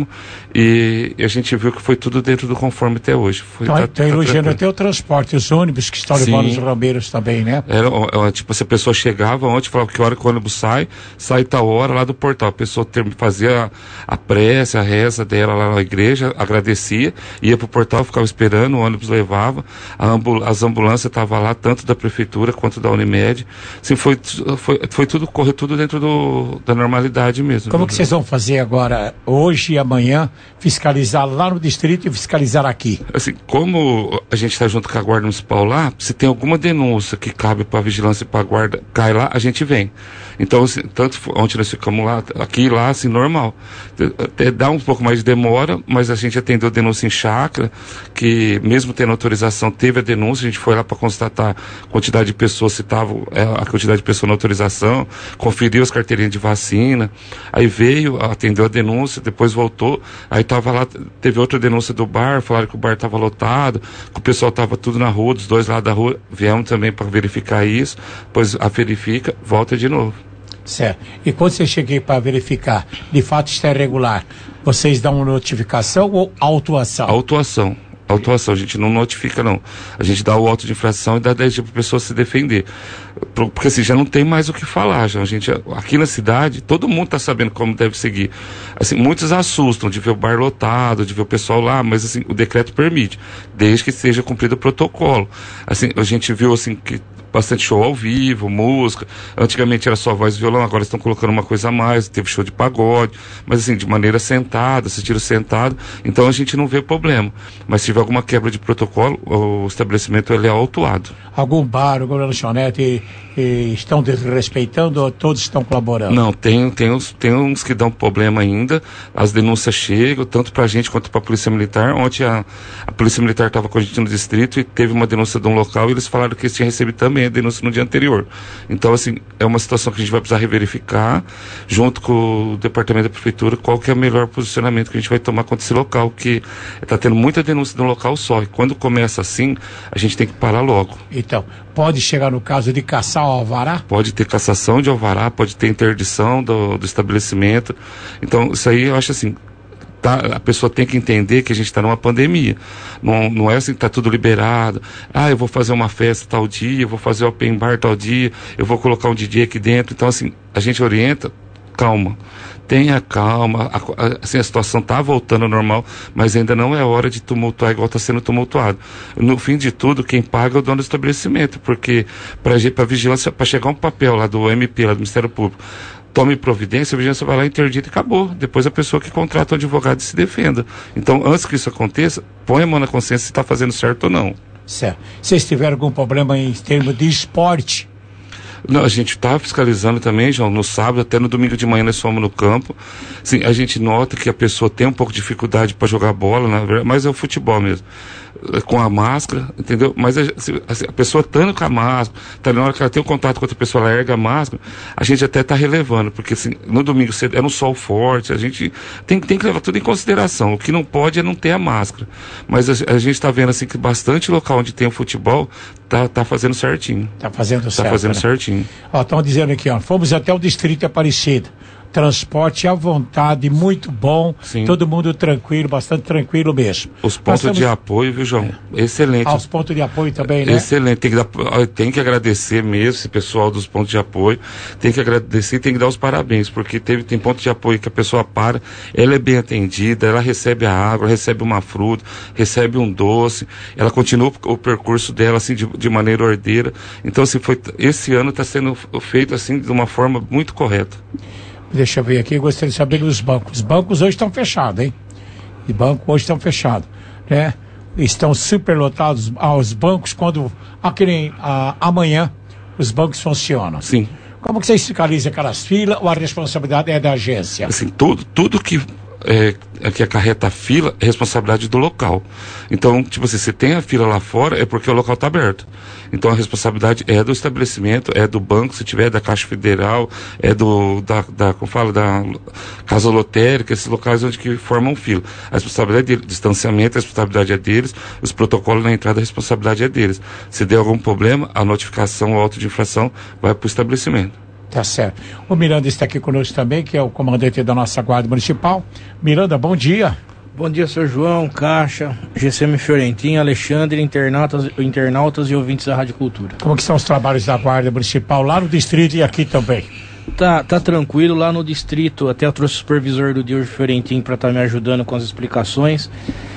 E a gente viu que foi tudo dentro do conforme até hoje. Foi, então, tá, tá tá elogiando até o transporte, os ônibus que estão levando os romeiros também, né? Era, era, tipo, se a pessoa chegava ontem, falava que hora que o ônibus sai, sai tal hora lá do portal. A pessoa ter, fazia a, a prece, a reza dela lá na igreja, agradecia, ia pro portal, ficava esperando, o ônibus levava, a ambul as ambulâncias estavam lá, tanto da prefeitura quanto da Unimed. Assim, foi, foi, foi tudo, correu tudo dentro do, da normalidade mesmo. Como que vocês vão fazer agora, hoje e amanhã, fiscalizar lá no distrito e fiscalizar aqui? Assim, como a gente está junto com a Guarda Municipal lá, se tem alguma denúncia que cabe para a vigilância e para a guarda, cai lá, a gente vem. Então, assim, tanto ontem nós ficamos lá, aqui e lá, assim, normal. Até dá um pouco mais de demora, mas a gente atendeu denúncia em chácara, que mesmo tendo autorização, teve a denúncia, a gente foi lá para constatar a quantidade de pessoas, se estava a quantidade de pessoas na autorização, conferiu as carteirinhas de vacina, aí veio, atendeu a denúncia, depois voltou, aí tava lá, teve outra denúncia do bar, falaram que o bar estava lotado, que o pessoal estava tudo na rua, dos dois lados da rua, viemos também para verificar isso, depois a verifica, volta de novo. Certo. E quando você cheguei para verificar, de fato está irregular, vocês dão uma notificação ou autuação? Autuação. Autuação, a gente não notifica não. A gente dá o auto de infração e dá dez dias para a pessoa se defender. Porque assim, já não tem mais o que falar. Já. A gente, aqui na cidade, todo mundo está sabendo como deve seguir. Assim, muitos assustam de ver o bar lotado, de ver o pessoal lá, mas assim, o decreto permite, desde que seja cumprido o protocolo. Assim, a gente viu assim que bastante show ao vivo, música. Antigamente era só voz e violão, agora estão colocando uma coisa a mais, teve show de pagode, mas assim, de maneira sentada, assistiram sentado, então a gente não vê problema. Mas se tiver alguma quebra de protocolo, o estabelecimento ele é autuado. Algum bar, alguma lanchonete eh, estão desrespeitando ou todos estão colaborando? Não, tem, tem, uns, tem uns que dão problema ainda, as denúncias chegam, tanto pra gente quanto pra Polícia Militar. Ontem a, a Polícia Militar estava com a gente no distrito e teve uma denúncia de um local e eles falaram que eles tinham recebido também a denúncia no dia anterior. Então, assim, é uma situação que a gente vai precisar reverificar, junto com o departamento da prefeitura, qual que é o melhor posicionamento que a gente vai tomar contra esse local, que está tendo muita denúncia de um local só, e quando começa assim, a gente tem que parar logo. Então, pode chegar no caso de caçar o alvará? Pode ter cassação de alvará, pode ter interdição do, do estabelecimento. Então, isso aí eu acho assim, tá, a pessoa tem que entender que a gente está numa pandemia. Não, não é assim que está tudo liberado. Ah, eu vou fazer uma festa tal dia, eu vou fazer open bar tal dia, eu vou colocar um D J aqui dentro. Então, assim, a gente orienta calma. Tenha calma, a, a, assim, a situação está voltando ao normal, mas ainda não é hora de tumultuar igual está sendo tumultuado. No fim de tudo, quem paga é o dono do estabelecimento, porque para a vigilância, para chegar um papel lá do M P, lá do Ministério Público, tome providência, a vigilância vai lá, interdita e acabou. Depois a pessoa que contrata o advogado se defenda. Então, antes que isso aconteça, põe a mão na consciência se está fazendo certo ou não. Certo. Vocês tiveram algum problema em termos de esporte? Não, a gente está fiscalizando também, João, no sábado, até no domingo de manhã nós fomos no campo. Sim, a gente nota que a pessoa tem um pouco de dificuldade para jogar bola, na verdade, mas é o futebol mesmo. Com a máscara, entendeu? Mas a, a pessoa estando com a máscara, tá, na hora que ela tem um contato com outra pessoa, ela erga a máscara, a gente até está relevando, porque assim, no domingo cedo era um sol forte, a gente tem, tem que levar tudo em consideração. O que não pode é não ter a máscara. Mas a, a gente está vendo assim que bastante local onde tem o futebol tá, tá fazendo certinho. Tá fazendo tá certo. Tá fazendo né? certinho. Ó, estão dizendo aqui, ó, fomos até o Distrito Aparecido. Transporte à vontade, muito bom, Sim. todo mundo tranquilo, bastante tranquilo mesmo. Os pontos estamos... de apoio, viu, João? É. Excelente. Ah, os pontos de apoio também, né? Excelente, tem que, dar, tem que agradecer mesmo esse pessoal dos pontos de apoio, tem que agradecer e tem que dar os parabéns, porque teve, tem ponto de apoio que a pessoa para, ela é bem atendida, ela recebe a água, recebe uma fruta, recebe um doce, ela continua o, o percurso dela assim de, de maneira ordeira. Então, assim, foi, esse ano está sendo feito assim de uma forma muito correta. Deixa eu ver aqui, eu gostaria de saber os bancos. Os bancos hoje estão fechados, hein? Os bancos hoje estão fechados, né? Estão superlotados aos bancos quando, aqui nem a, amanhã, os bancos funcionam. Sim. Como que vocês fiscalizam aquelas filas ou a responsabilidade é da agência? Assim, tudo, tudo que... É, que acarreta a fila é responsabilidade do local. Então, tipo assim, se tem a fila lá fora, é porque o local está aberto. Então a responsabilidade é do estabelecimento, é do banco, se tiver, da Caixa Federal, é do, da, da como fala, da Casa Lotérica, esses locais onde que formam fila. A responsabilidade é deles, distanciamento, a responsabilidade é deles, os protocolos na entrada, a responsabilidade é deles. Se der algum problema, a notificação ou auto de infração vai para o estabelecimento. Tá certo. O Miranda está aqui conosco também, que é o comandante da nossa Guarda Municipal. Miranda, bom dia. Bom dia, senhor João, Caixa, G C M Fiorentina, Alexandre, internautas, internautas e ouvintes da Rádio Cultura. Como que são os trabalhos da Guarda Municipal lá no distrito e aqui também? Tá, tá tranquilo lá no distrito, até eu trouxe o supervisor do Diogo Fiorentina para estar tá me ajudando com as explicações.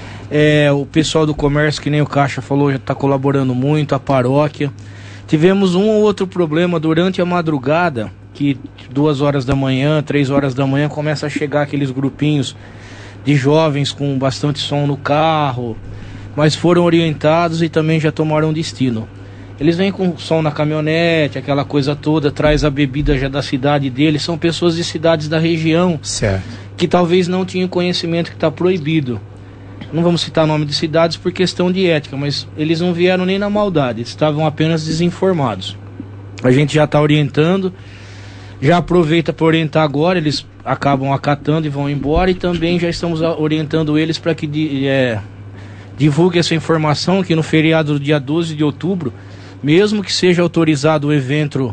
É, o pessoal do comércio, que nem o Caixa falou, já está colaborando muito, a paróquia. Tivemos um ou outro problema durante a madrugada, que duas horas da manhã, três horas da manhã, começa a chegar aqueles grupinhos de jovens com bastante som no carro, mas foram orientados e também já tomaram destino. Eles vêm com som na caminhonete, aquela coisa toda, traz a bebida já da cidade deles, são pessoas de cidades da região, certo, que talvez não tinham conhecimento que está proibido. Não vamos citar nome de cidades por questão de ética, mas eles não vieram nem na maldade, estavam apenas desinformados. A gente já está orientando, já aproveita para orientar agora, eles acabam acatando e vão embora, e também já estamos orientando eles para que é, divulgue essa informação, que no feriado do dia doze de outubro, mesmo que seja autorizado o evento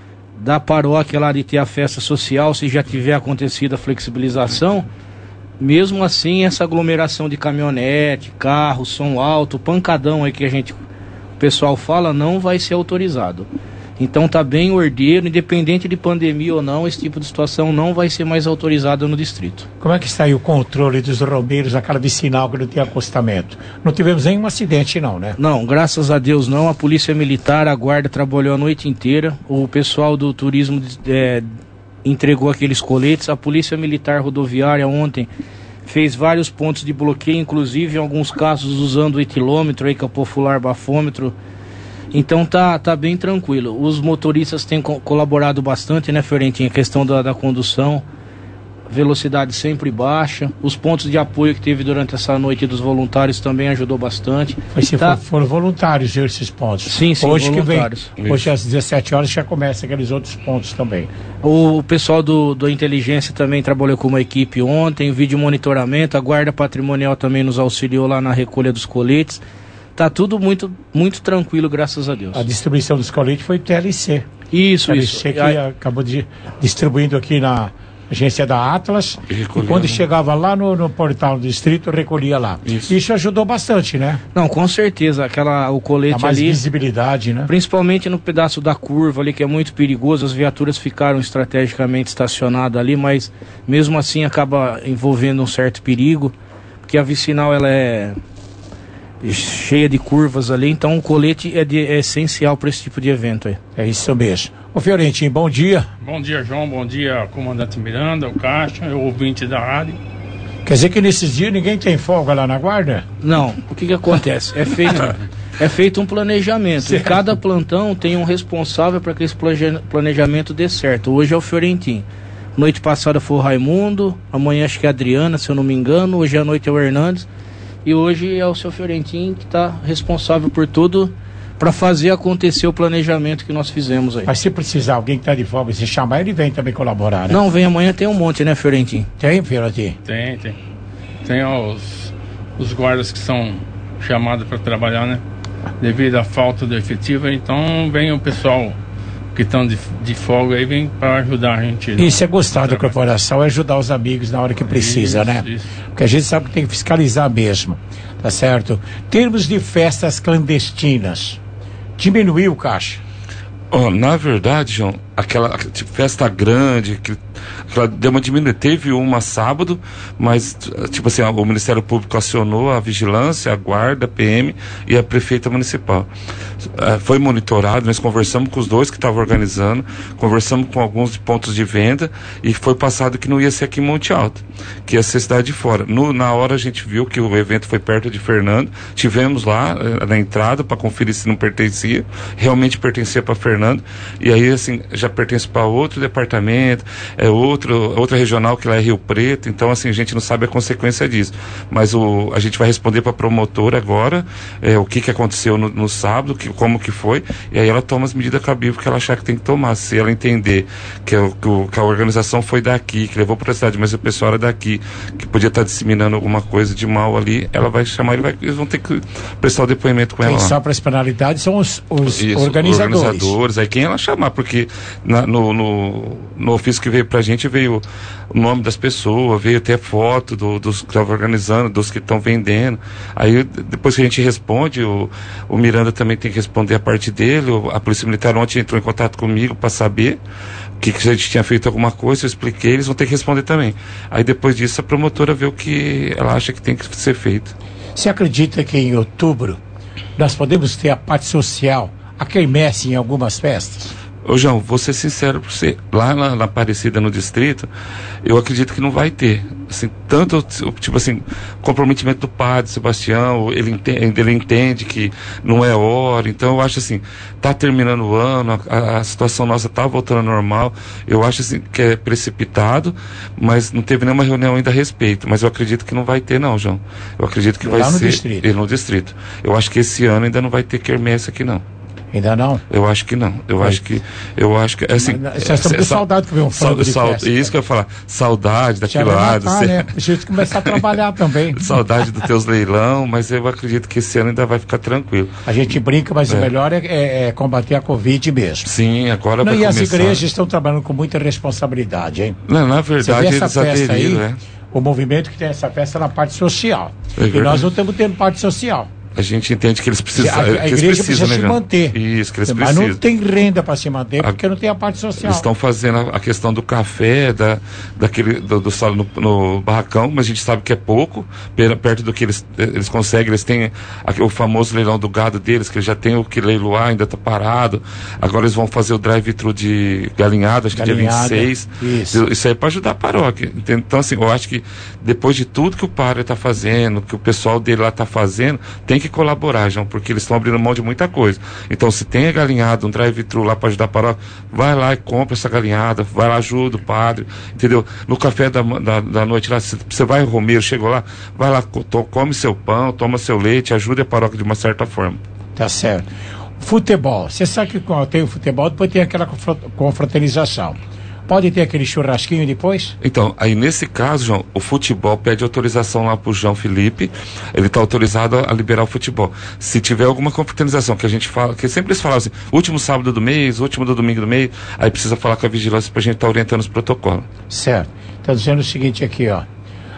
da paróquia lá de ter a festa social, se já tiver acontecido a flexibilização, mesmo assim essa aglomeração de caminhonete, carro, som alto, pancadão aí que a gente, o pessoal fala, não vai ser autorizado. Então tá bem ordeiro, independente de pandemia ou não, esse tipo de situação não vai ser mais autorizado no distrito. Como é que está aí o controle dos romeiros, aquela vicinal que não tem acostamento? Não tivemos nenhum acidente não, né? Não, graças a Deus não. A polícia militar, a guarda trabalhou a noite inteira, o pessoal do turismo é, entregou aqueles coletes, a polícia militar rodoviária ontem fez vários pontos de bloqueio, inclusive em alguns casos usando o etilômetro, aí, que é o popular bafômetro. Então tá, tá bem tranquilo. Os motoristas têm co- colaborado bastante, né, Fiorentina? A questão da, da condução, velocidade sempre baixa. Os pontos de apoio que teve durante essa noite dos voluntários também ajudou bastante. Mas se tá... for, foram voluntários esses pontos? Sim, sim, hoje voluntários. Que vem, hoje às dezessete horas já começa aqueles outros pontos também. O pessoal do, do Inteligência também trabalhou com uma equipe ontem, vídeo monitoramento, a Guarda Patrimonial também nos auxiliou lá na recolha dos coletes. Tá tudo muito, muito tranquilo, graças a Deus. A distribuição dos coletes foi T L C. Isso, T L C isso. que a... acabou de, distribuindo aqui na, agência da Atlas, e, e quando né? chegava lá no, no portal do distrito, recolhia lá. Isso. Isso ajudou bastante, né? Não, com certeza, aquela, o colete Dá mais ali... visibilidade, né? Principalmente no pedaço da curva ali, que é muito perigoso, as viaturas ficaram estrategicamente estacionadas ali, mas mesmo assim acaba envolvendo um certo perigo, porque a vicinal ela é cheia de curvas ali, então o colete é, de, é essencial para esse tipo de evento aí. É isso mesmo. Ô Fiorentinho, bom dia. Bom dia, João, bom dia, comandante Miranda, o Caixa, o ouvinte da rádio. Quer dizer que nesses dias ninguém tem folga lá na guarda? Não, o que que acontece? É feito, é feito um planejamento, certo. E cada plantão tem um responsável para que esse planejamento dê certo. Hoje é o Fiorentinho. Noite passada foi o Raimundo, amanhã acho que é a Adriana, se eu não me engano, hoje à noite é o Hernandes. E hoje é o seu Fiorentinho que está responsável por tudo para fazer acontecer o planejamento que nós fizemos aí. Mas se precisar, alguém que está de folga, se chamar, ele vem também colaborar, né? Não, vem amanhã, tem um monte, né, Fiorentinho? Tem, Fiorentinho? Tem, tem. Tem os, os guardas que são chamados para trabalhar, né? Devido à falta de efetivo, então vem o pessoal que estão de, de folga aí, vem para ajudar a gente. Isso é gostar da corporação, é ajudar os amigos na hora que precisa, isso, né? Isso. Porque a gente sabe que tem que fiscalizar mesmo, tá certo? Termos de festas clandestinas, diminuiu, Caixa? Oh, na verdade, João, aquela tipo, festa grande, que, aquela deu uma diminuída. Teve uma sábado, mas tipo assim, o Ministério Público acionou a vigilância, a guarda, a P M e a prefeita municipal. Uh, foi monitorado, nós conversamos com os dois que estavam organizando, conversamos com alguns de pontos de venda e foi passado que não ia ser aqui em Monte Alto, que ia ser cidade de fora. No, na hora a gente viu que o evento foi perto de Fernando, tivemos lá uh, na entrada para conferir se não pertencia, realmente pertencia para Fernando, e aí assim, já pertence para outro departamento, é outro, outra regional que lá é Rio Preto, então assim, a gente não sabe a consequência disso, mas o, a gente vai responder para a promotora agora, é, o que que aconteceu no, no sábado, que, como que foi, e aí ela toma as medidas cabíveis que ela achar que tem que tomar. Se ela entender que, é, que, o, que a organização foi daqui, que levou para a cidade, mas o pessoal era daqui, que podia estar tá disseminando alguma coisa de mal ali, ela vai chamar, ele vai, eles vão ter que prestar o depoimento com quem ela. Quem só para as penalidades são os, os Isso, organizadores. organizadores, aí quem ela chamar, porque na, no, no, no ofício que veio pra gente veio o nome das pessoas, veio até foto do, dos que estavam organizando, dos que estão vendendo. Aí depois que a gente responde, o, o Miranda também tem que responder a parte dele, a Polícia Militar ontem entrou em contato comigo para saber que, que a gente tinha feito alguma coisa, eu expliquei, eles vão ter que responder também. Aí depois disso a promotora vê o que ela acha que tem que ser feito. Você acredita que em outubro nós podemos ter a parte social, a quermesse em algumas festas? Ô João, vou ser sincero pra você, lá na, na Aparecida, no distrito, eu acredito que não vai ter, assim, tanto, tipo assim, comprometimento do padre Sebastião, ele entende, ele entende que não é hora, então eu acho assim, tá terminando o ano, a, a situação nossa tá voltando ao normal, eu acho assim, que é precipitado, mas não teve nenhuma reunião ainda a respeito, mas eu acredito que não vai ter não, João, eu acredito que vai lá no ser, distrito. E no distrito, eu acho que esse ano ainda não vai ter quermesse aqui não. Ainda não? Eu acho que não. Eu Mas, acho que. Eu acho que. Assim, vocês estão com saudade que veio um frango de festa. Isso que eu ia falar. Saudade daquilo lá. Matar, né? A gente começar a trabalhar também. Saudade dos teus leilão, mas eu acredito que esse ano ainda vai ficar tranquilo. A gente brinca, mas é. o melhor é, é, é combater a Covid mesmo. Sim, agora não, vai e começar. E as igrejas estão trabalhando com muita responsabilidade, hein? Não, na verdade, eles aderiram, aí, é. O movimento que tem essa festa na parte social. É e nós não estamos tendo parte social. A gente entende que eles precisam. A, a que igreja eles precisam, precisa né, se manter. Isso, que eles mas precisam. Mas não tem renda para se manter porque a, não tem a parte social. Eles estão fazendo a, a questão do café, da, daquele, do, do sal no, no barracão, mas a gente sabe que é pouco, perto do que eles, eles conseguem. Eles têm a, o famoso leilão do gado deles, que eles já tem o que leiloar, ainda está parado. Agora eles vão fazer o drive-thru de galinhado, acho que galinhada, dia vinte e seis. Isso, isso aí é para ajudar a paróquia. Então, assim, eu acho que depois de tudo que o padre está fazendo, que o pessoal dele lá está fazendo, tem que colaborar, João, porque eles estão abrindo mão de muita coisa. Então, se tem a galinhada, um drive-thru lá para ajudar a paróquia, vai lá e compra essa galinhada, vai lá, ajuda o padre, entendeu? No café da, da, da noite lá, você vai em Romeiro, chegou lá, vai lá, to, come seu pão, toma seu leite, ajuda a paróquia de uma certa forma. Tá certo. Futebol, você sabe que quando tem o futebol, depois tem aquela confraternização. Pode ter aquele churrasquinho depois? Então, aí nesse caso, João, o futebol pede autorização lá pro João Felipe, ele está autorizado a liberar o futebol. Se tiver alguma confraternização, que a gente fala, que sempre eles falam assim, último sábado do mês, último do domingo do mês, aí precisa falar com a vigilância pra gente estar tá orientando os protocolos. Certo. Está dizendo o seguinte aqui, ó.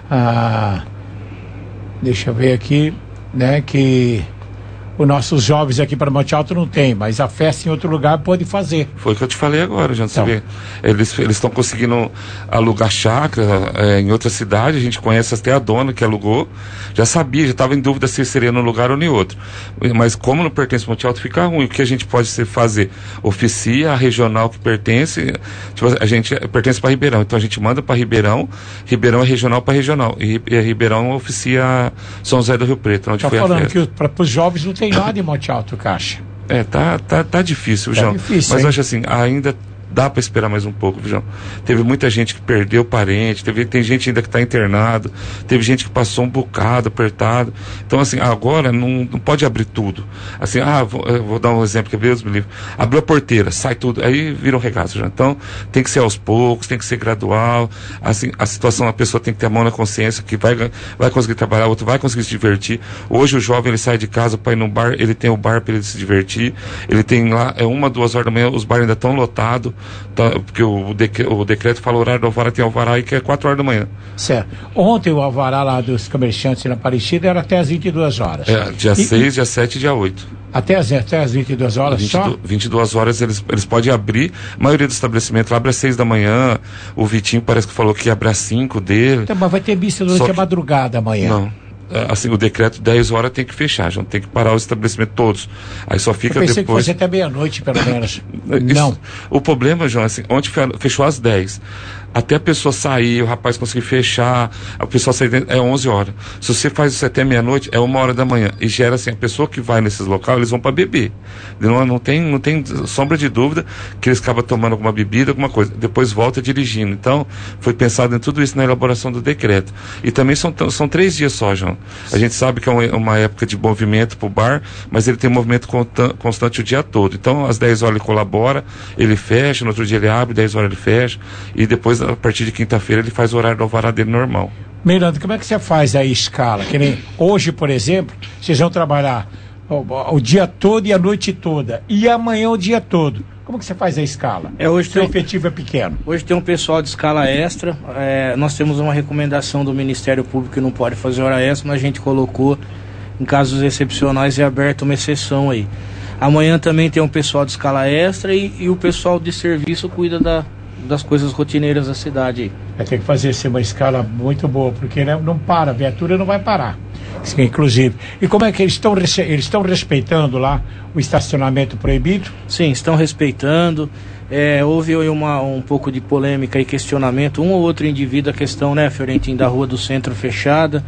Ah, deixa eu ver aqui, né, que os nossos jovens aqui para Monte Alto não tem, mas a festa em outro lugar pode fazer. Foi o que eu te falei agora, já Então. você vê. Eles estão conseguindo alugar chácara é, em outra cidade, a gente conhece até a dona que alugou, já sabia, já estava em dúvida se seria num lugar ou em outro. Mas como não pertence ao Monte Alto, fica ruim. O que a gente pode ser, fazer? Oficia a regional que pertence, tipo, a gente pertence para Ribeirão, então a gente manda para Ribeirão, Ribeirão é regional para regional, e, e a Ribeirão oficia São José do Rio Preto, onde Está foi a falando festa. que para os jovens não tem nada em Monte Alto, Caixa. É, tá, tá, tá difícil, Tá João. difícil, Mas hein? eu acho assim, ainda dá para esperar mais um pouco, João. Teve muita gente que perdeu parente, teve, tem gente ainda que está internado, teve gente que passou um bocado apertado. Então, assim, agora não, não pode abrir tudo. Assim, ah, vou, eu vou dar um exemplo que Deus me livre. Abriu a porteira, sai tudo, aí vira um regaço, João. Então, tem que ser aos poucos, tem que ser gradual. Assim, a situação, a pessoa tem que ter a mão na consciência que vai, vai conseguir trabalhar, o outro vai conseguir se divertir. Hoje o jovem, ele sai de casa para ir no bar, ele tem o bar para ele se divertir, ele tem lá, é uma, duas horas da manhã, os bares ainda estão lotados. Tá, porque o, decre, o decreto fala o horário do alvará, tem alvará aí que é quatro horas da manhã. Certo. Ontem o alvará lá dos comerciantes na Aparecida era até as vinte e duas horas. É, dia E- seis, dia sete e dia oito. Até as, até as vinte e duas horas só? vinte e duas horas eles, eles podem abrir, a maioria dos estabelecimentos abre às seis da manhã, o Vitinho parece que falou que ia abrir às cinco dele. Então, mas vai ter missa durante Só que- a madrugada amanhã. Não. É, assim, o decreto dez horas tem que fechar, já tem que parar os estabelecimentos todos. Aí só fica Eu pensei depois. que fosse até meia-noite, pelo menos. Isso- Não. O problema, João, assim, ontem fe- fechou às dez. Até a pessoa sair, o rapaz conseguir fechar, a pessoa sair dentro, é onze horas. Se você faz isso até meia-noite, é uma hora da manhã. E gera assim, a pessoa que vai nesses locais, eles vão para beber. Não, não, tem, não tem sombra de dúvida que eles acabam tomando alguma bebida, alguma coisa. Depois volta dirigindo. Então, foi pensado em tudo isso na elaboração do decreto. E também são, t- são três dias só, João. A gente sabe que é uma, uma época de movimento pro bar, mas ele tem movimento contan- constante o dia todo. Então, às dez horas ele colabora, ele fecha, no outro dia ele abre, dez horas ele fecha, e depois, a partir de quinta-feira, ele faz o horário do alvará dele normal. Meirando, como é que você faz aí escala? Que nem hoje, por exemplo, vocês vão trabalhar o, o dia todo e a noite toda. E amanhã o dia todo. Como que você faz a escala? É, hoje Seu tem- efetivo é pequeno. Hoje tem um pessoal de escala extra. É, nós temos uma recomendação do Ministério Público que não pode fazer hora extra, mas a gente colocou, em casos excepcionais, é aberta uma exceção aí. Amanhã também tem um pessoal de escala extra e, e o pessoal de serviço cuida da, das coisas rotineiras da cidade aí. Vai ter que fazer assim, uma escala muito boa, porque né, não para, a viatura não vai parar. Sim, inclusive. E como é que eles estão rece- eles estão respeitando lá o estacionamento proibido? Sim, estão respeitando. É, houve aí uma, um pouco de polêmica e questionamento. Um ou outro indivíduo, a questão, né, Fiorentina, da rua do centro fechada.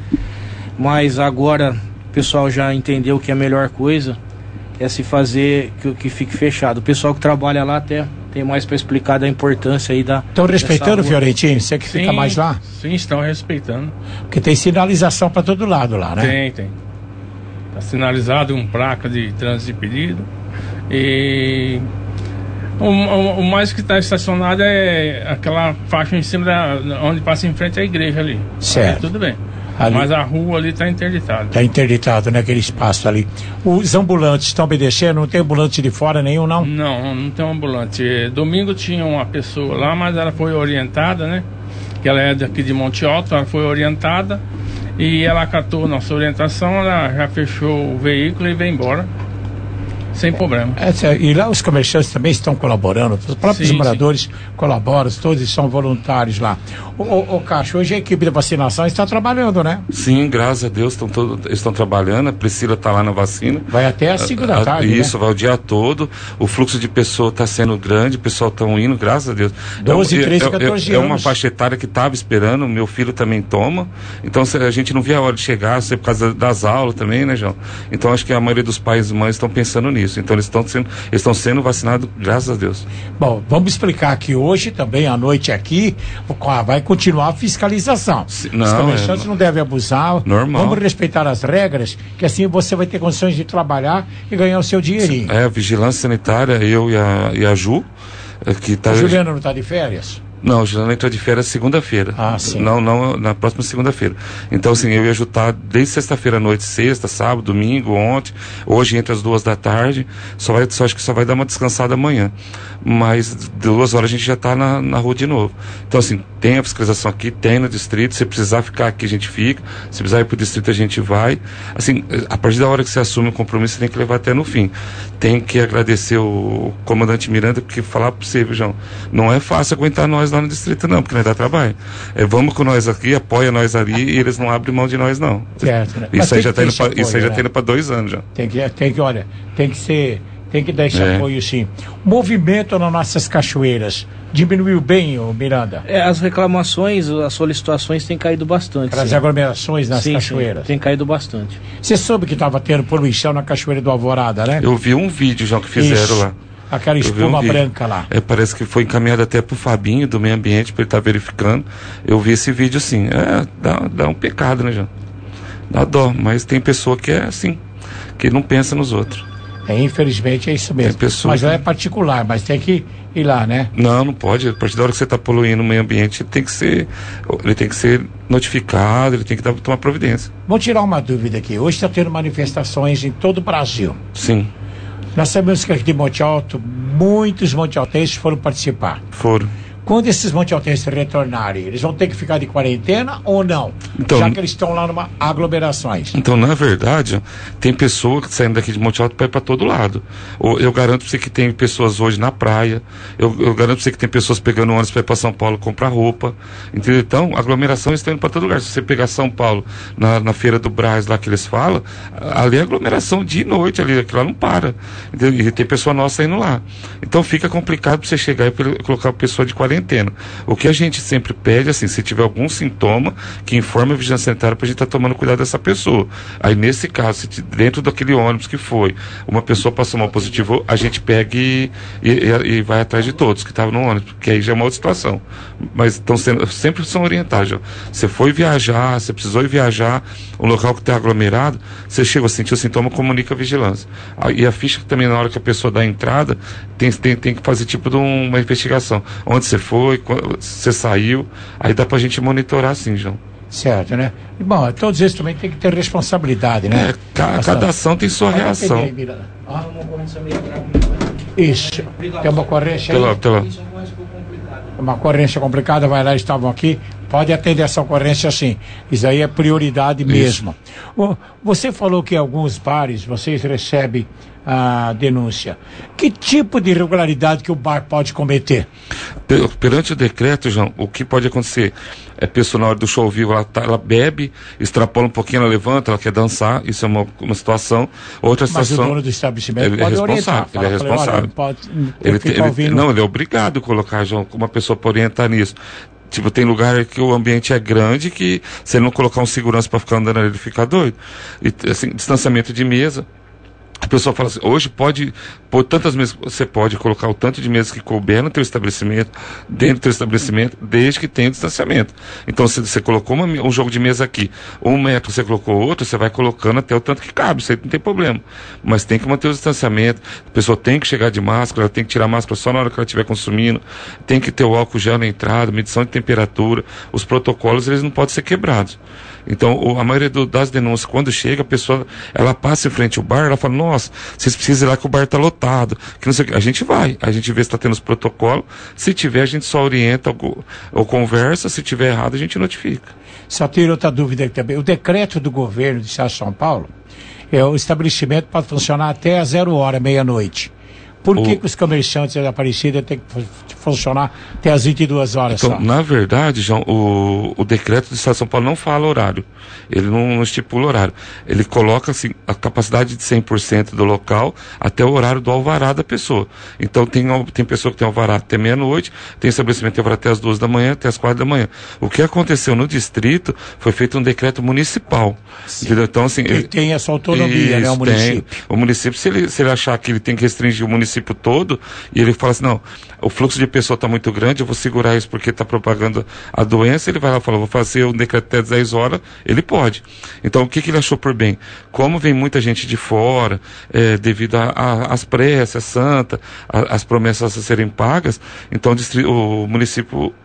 Mas agora o pessoal já entendeu que a melhor coisa é se fazer que, que fique fechado. O pessoal que trabalha lá até tem mais para explicar da importância aí da. Estão respeitando, dessa rua. Fiorentino? Você que fica Sim, mais lá? Sim, estão respeitando. Porque tem sinalização para todo lado lá, né? Tem, tem. Está sinalizado com placa de trânsito de pedido. E o, o- o mais que está estacionado é aquela faixa em cima da onde passa em frente à igreja ali. Certo. Aí tudo bem. Ali- Mas a rua ali está interditada. Está interditado naquele espaço ali. Os ambulantes estão obedecendo? Não tem ambulante de fora nenhum, não? Não, não tem um ambulante. Eh, Domingo tinha uma pessoa lá, mas ela foi orientada, né? Que ela é daqui de Monte Alto, ela foi orientada e ela acatou nossa orientação, ela já fechou o veículo e veio embora. Sem problema. Essa- e lá os comerciantes também estão colaborando, os próprios Sim, moradores colaboram, todos são voluntários lá. O, o, o Cássio, hoje a equipe de vacinação está trabalhando, né? Sim, graças a Deus, estão todo, eles estão trabalhando, a Priscila está lá na vacina. Vai até às cinco da A- a- tarde, Isso, né? vai o dia todo. O fluxo de pessoas está sendo grande, o pessoal está indo, graças a Deus. doze, É um- treze, é- é- quatorze É uma anos. faixa etária que estava esperando, meu filho também toma. Então se- a gente não via a hora de chegar, sei por causa das aulas também, né, João? Então acho que a maioria dos pais e mães estão pensando nisso. Então eles estão sendo, eles estão sendo vacinados, graças a Deus. Bom, vamos explicar que hoje também, à noite aqui, vai continuar a fiscalização. não, Os comerciantes é- não devem abusar. Normal. Vamos respeitar as regras, que assim você vai ter condições de trabalhar e ganhar o seu dinheirinho. É, vigilância sanitária, eu e a, e a Ju, eh, que tá. A Juliana não está de férias? Não, o Juliano entrou de férias segunda-feira. Ah, sim. Não, não, na próxima segunda-feira. Então, assim, eu ia juntar desde sexta-feira à noite, sexta, sábado, domingo, ontem, hoje entre as duas da tarde, só vai, só acho que só vai dar uma descansada amanhã. Mas duas horas a gente já está na, na rua de novo. Então, assim, tem a fiscalização aqui, tem no distrito, se precisar ficar aqui a gente fica, se precisar ir pro distrito a gente vai. Assim, a partir da hora que você assume o compromisso, você tem que levar até no fim. Tem que agradecer o comandante Miranda, porque falar para você, João, não é fácil aguentar nós lá no distrito não, porque nós dá trabalho. É, vamos com nós aqui, apoia nós ali e eles não abrem mão de nós não. Certo, né? Isso aí já está indo para apoio, isso aí já né? tá indo para dois anos já. Tem que, tem que, olha, tem que ser, tem que dar esse É. apoio sim. Movimento nas nossas cachoeiras diminuiu bem, ô Miranda? É, as reclamações, as solicitações têm caído bastante. As sim. aglomerações nas Sim, cachoeiras. sim, tem caído bastante. Você soube que estava tendo poluição na cachoeira do Alvorada, né? Eu vi um vídeo já que fizeram Isso. lá. Aquela Eu vi espuma um vídeo. branca lá. É, parece que foi encaminhado até pro Fabinho do meio ambiente para ele estar verificando. Eu vi esse vídeo sim. É, dá, dá um pecado, né, João? Dá dó, mas tem pessoa que é assim, que não pensa nos outros. É, infelizmente é isso mesmo. Tem pessoa Mas que- lá é particular, mas tem que ir lá, né? Não, não pode. A partir da hora que você está poluindo o meio ambiente, ele tem que ser, ele tem que ser notificado, ele tem que dar, tomar providência. Vou tirar uma dúvida aqui. Hoje está tendo manifestações em todo o Brasil. Sim, Nós sabemos que aqui de Monte Alto, muitos montealtenses foram participar. foram. Quando esses montealtenses retornarem, eles vão ter que ficar de quarentena ou não? Então- Já que eles estão lá numa aglomerações. Então, na verdade, ó, tem pessoa que saindo daqui de Monte Alto para ir para todo lado. Ou eu garanto para você que tem pessoas hoje na praia. Eu, eu garanto para você que tem pessoas pegando ônibus para ir para São Paulo comprar roupa. Entendeu? Então, aglomeração está indo para todo lugar. Se você pegar São Paulo, na, na Feira do Brás, lá que eles falam, ali é aglomeração dia e noite, ali, aquilo lá não para. Entendeu? E tem pessoa nossa indo lá. Então, fica complicado para você chegar e pe- colocar a pessoa de quarentena. O que a gente sempre pede, assim, se tiver algum sintoma, que informe a vigilância sanitária para a gente estar tomando cuidado dessa pessoa. Aí, nesse caso, se t- dentro daquele ônibus que foi, uma pessoa passou mal positivo, a gente pega e, e, e- e vai atrás de todos que estavam no ônibus, porque aí já é uma outra situação. Mas estão sendo, sempre são orientados. Já. Você foi viajar, você precisou ir viajar, um local que está aglomerado, você chega a sentir o sintoma, comunica a vigilância. Aí, e a ficha também, na hora que a pessoa dá a entrada, tem, tem, tem que fazer tipo de um- uma investigação. Onde você foi, quando você saiu, aí dá pra gente monitorar assim, João. Certo, né? E, bom, todos eles também têm que ter responsabilidade, né? É, ca- Essa- cada ação tem sua Olha, reação. peguei, Miranda. Ah, Isso. Tem uma ocorrência Até aí? logo, até logo. Uma ocorrência complicada, vai lá, estavam aqui. Pode atender essa ocorrência sim. Isso aí é prioridade mesmo. Ô, você falou que em alguns bares vocês recebem a denúncia. Que tipo de irregularidade que o bar pode cometer? Per- Perante o decreto, João, o que pode acontecer? É a pessoa na hora do show ao vivo, ela, tá, ela bebe, extrapola um pouquinho, ela levanta, ela quer dançar, isso é uma, uma situação. Outra Mas situação. o dono do estabelecimento ele pode é orientar. responsável, ele é Fala pra responsável. olha, pode, Ele, fica ele- ouvindo. não, ele é obrigado a colocar, João, uma pessoa para orientar nisso. Tipo, tem lugar que o ambiente é grande que se ele não colocar um segurança para ficar andando ali, ele fica doido. E, assim, distanciamento de mesa. A pessoa fala assim, hoje pode pôr tantas mesas, você pode colocar o tanto de mesas que couber no teu estabelecimento, dentro do teu estabelecimento, desde que tenha distanciamento. Então, se você colocou uma- um jogo de mesa aqui, um metro, você colocou outro, você vai colocando até o tanto que cabe, isso aí não tem problema. Mas tem que manter o distanciamento, a pessoa tem que chegar de máscara, ela tem que tirar a máscara só na hora que ela estiver consumindo, tem que ter o álcool gel na entrada, medição de temperatura, os protocolos, eles não podem ser quebrados. Então, o- a maioria do- das denúncias, quando chega, a pessoa, ela passa em frente ao bar, ela fala, nossa, vocês precisam ir lá que o bar está lotado, que não sei o que. A gente vai, a gente vê se está tendo os protocolos, se tiver, a gente só orienta ou, ou conversa, se tiver errado, a gente notifica. Só tem outra dúvida aqui também. O decreto do governo do Estado de São Paulo, é, o estabelecimento pode funcionar até a zero hora, meia-noite. Por que, O- que os comerciantes da Aparecida têm que fu- funcionar até as vinte e duas horas Então, só? na verdade, João, o, o decreto do Estado de São Paulo não fala horário. Ele não, não estipula horário. Ele coloca assim, a capacidade de cem por cento do local até o horário do alvará da pessoa. Então, tem, al- tem pessoa que tem alvará até meia-noite, tem estabelecimento que tem alvará até as duas da manhã, até as quatro da manhã. O que aconteceu no distrito foi feito um decreto municipal. Entendeu? Então, assim. Ele tem essa autonomia, né, o Isso, município. tem. O município, se ele, se ele achar que ele tem que restringir o município todo, e ele fala assim, não, o fluxo de pessoa está muito grande, eu vou segurar isso porque está propagando a doença, ele vai lá e fala, vou fazer um decreto até dez horas, ele pode. Então, o que, que ele achou por bem? Como vem muita gente de fora, eh, devido às preces, a santa, a, as promessas a serem pagas, então o, distri- o município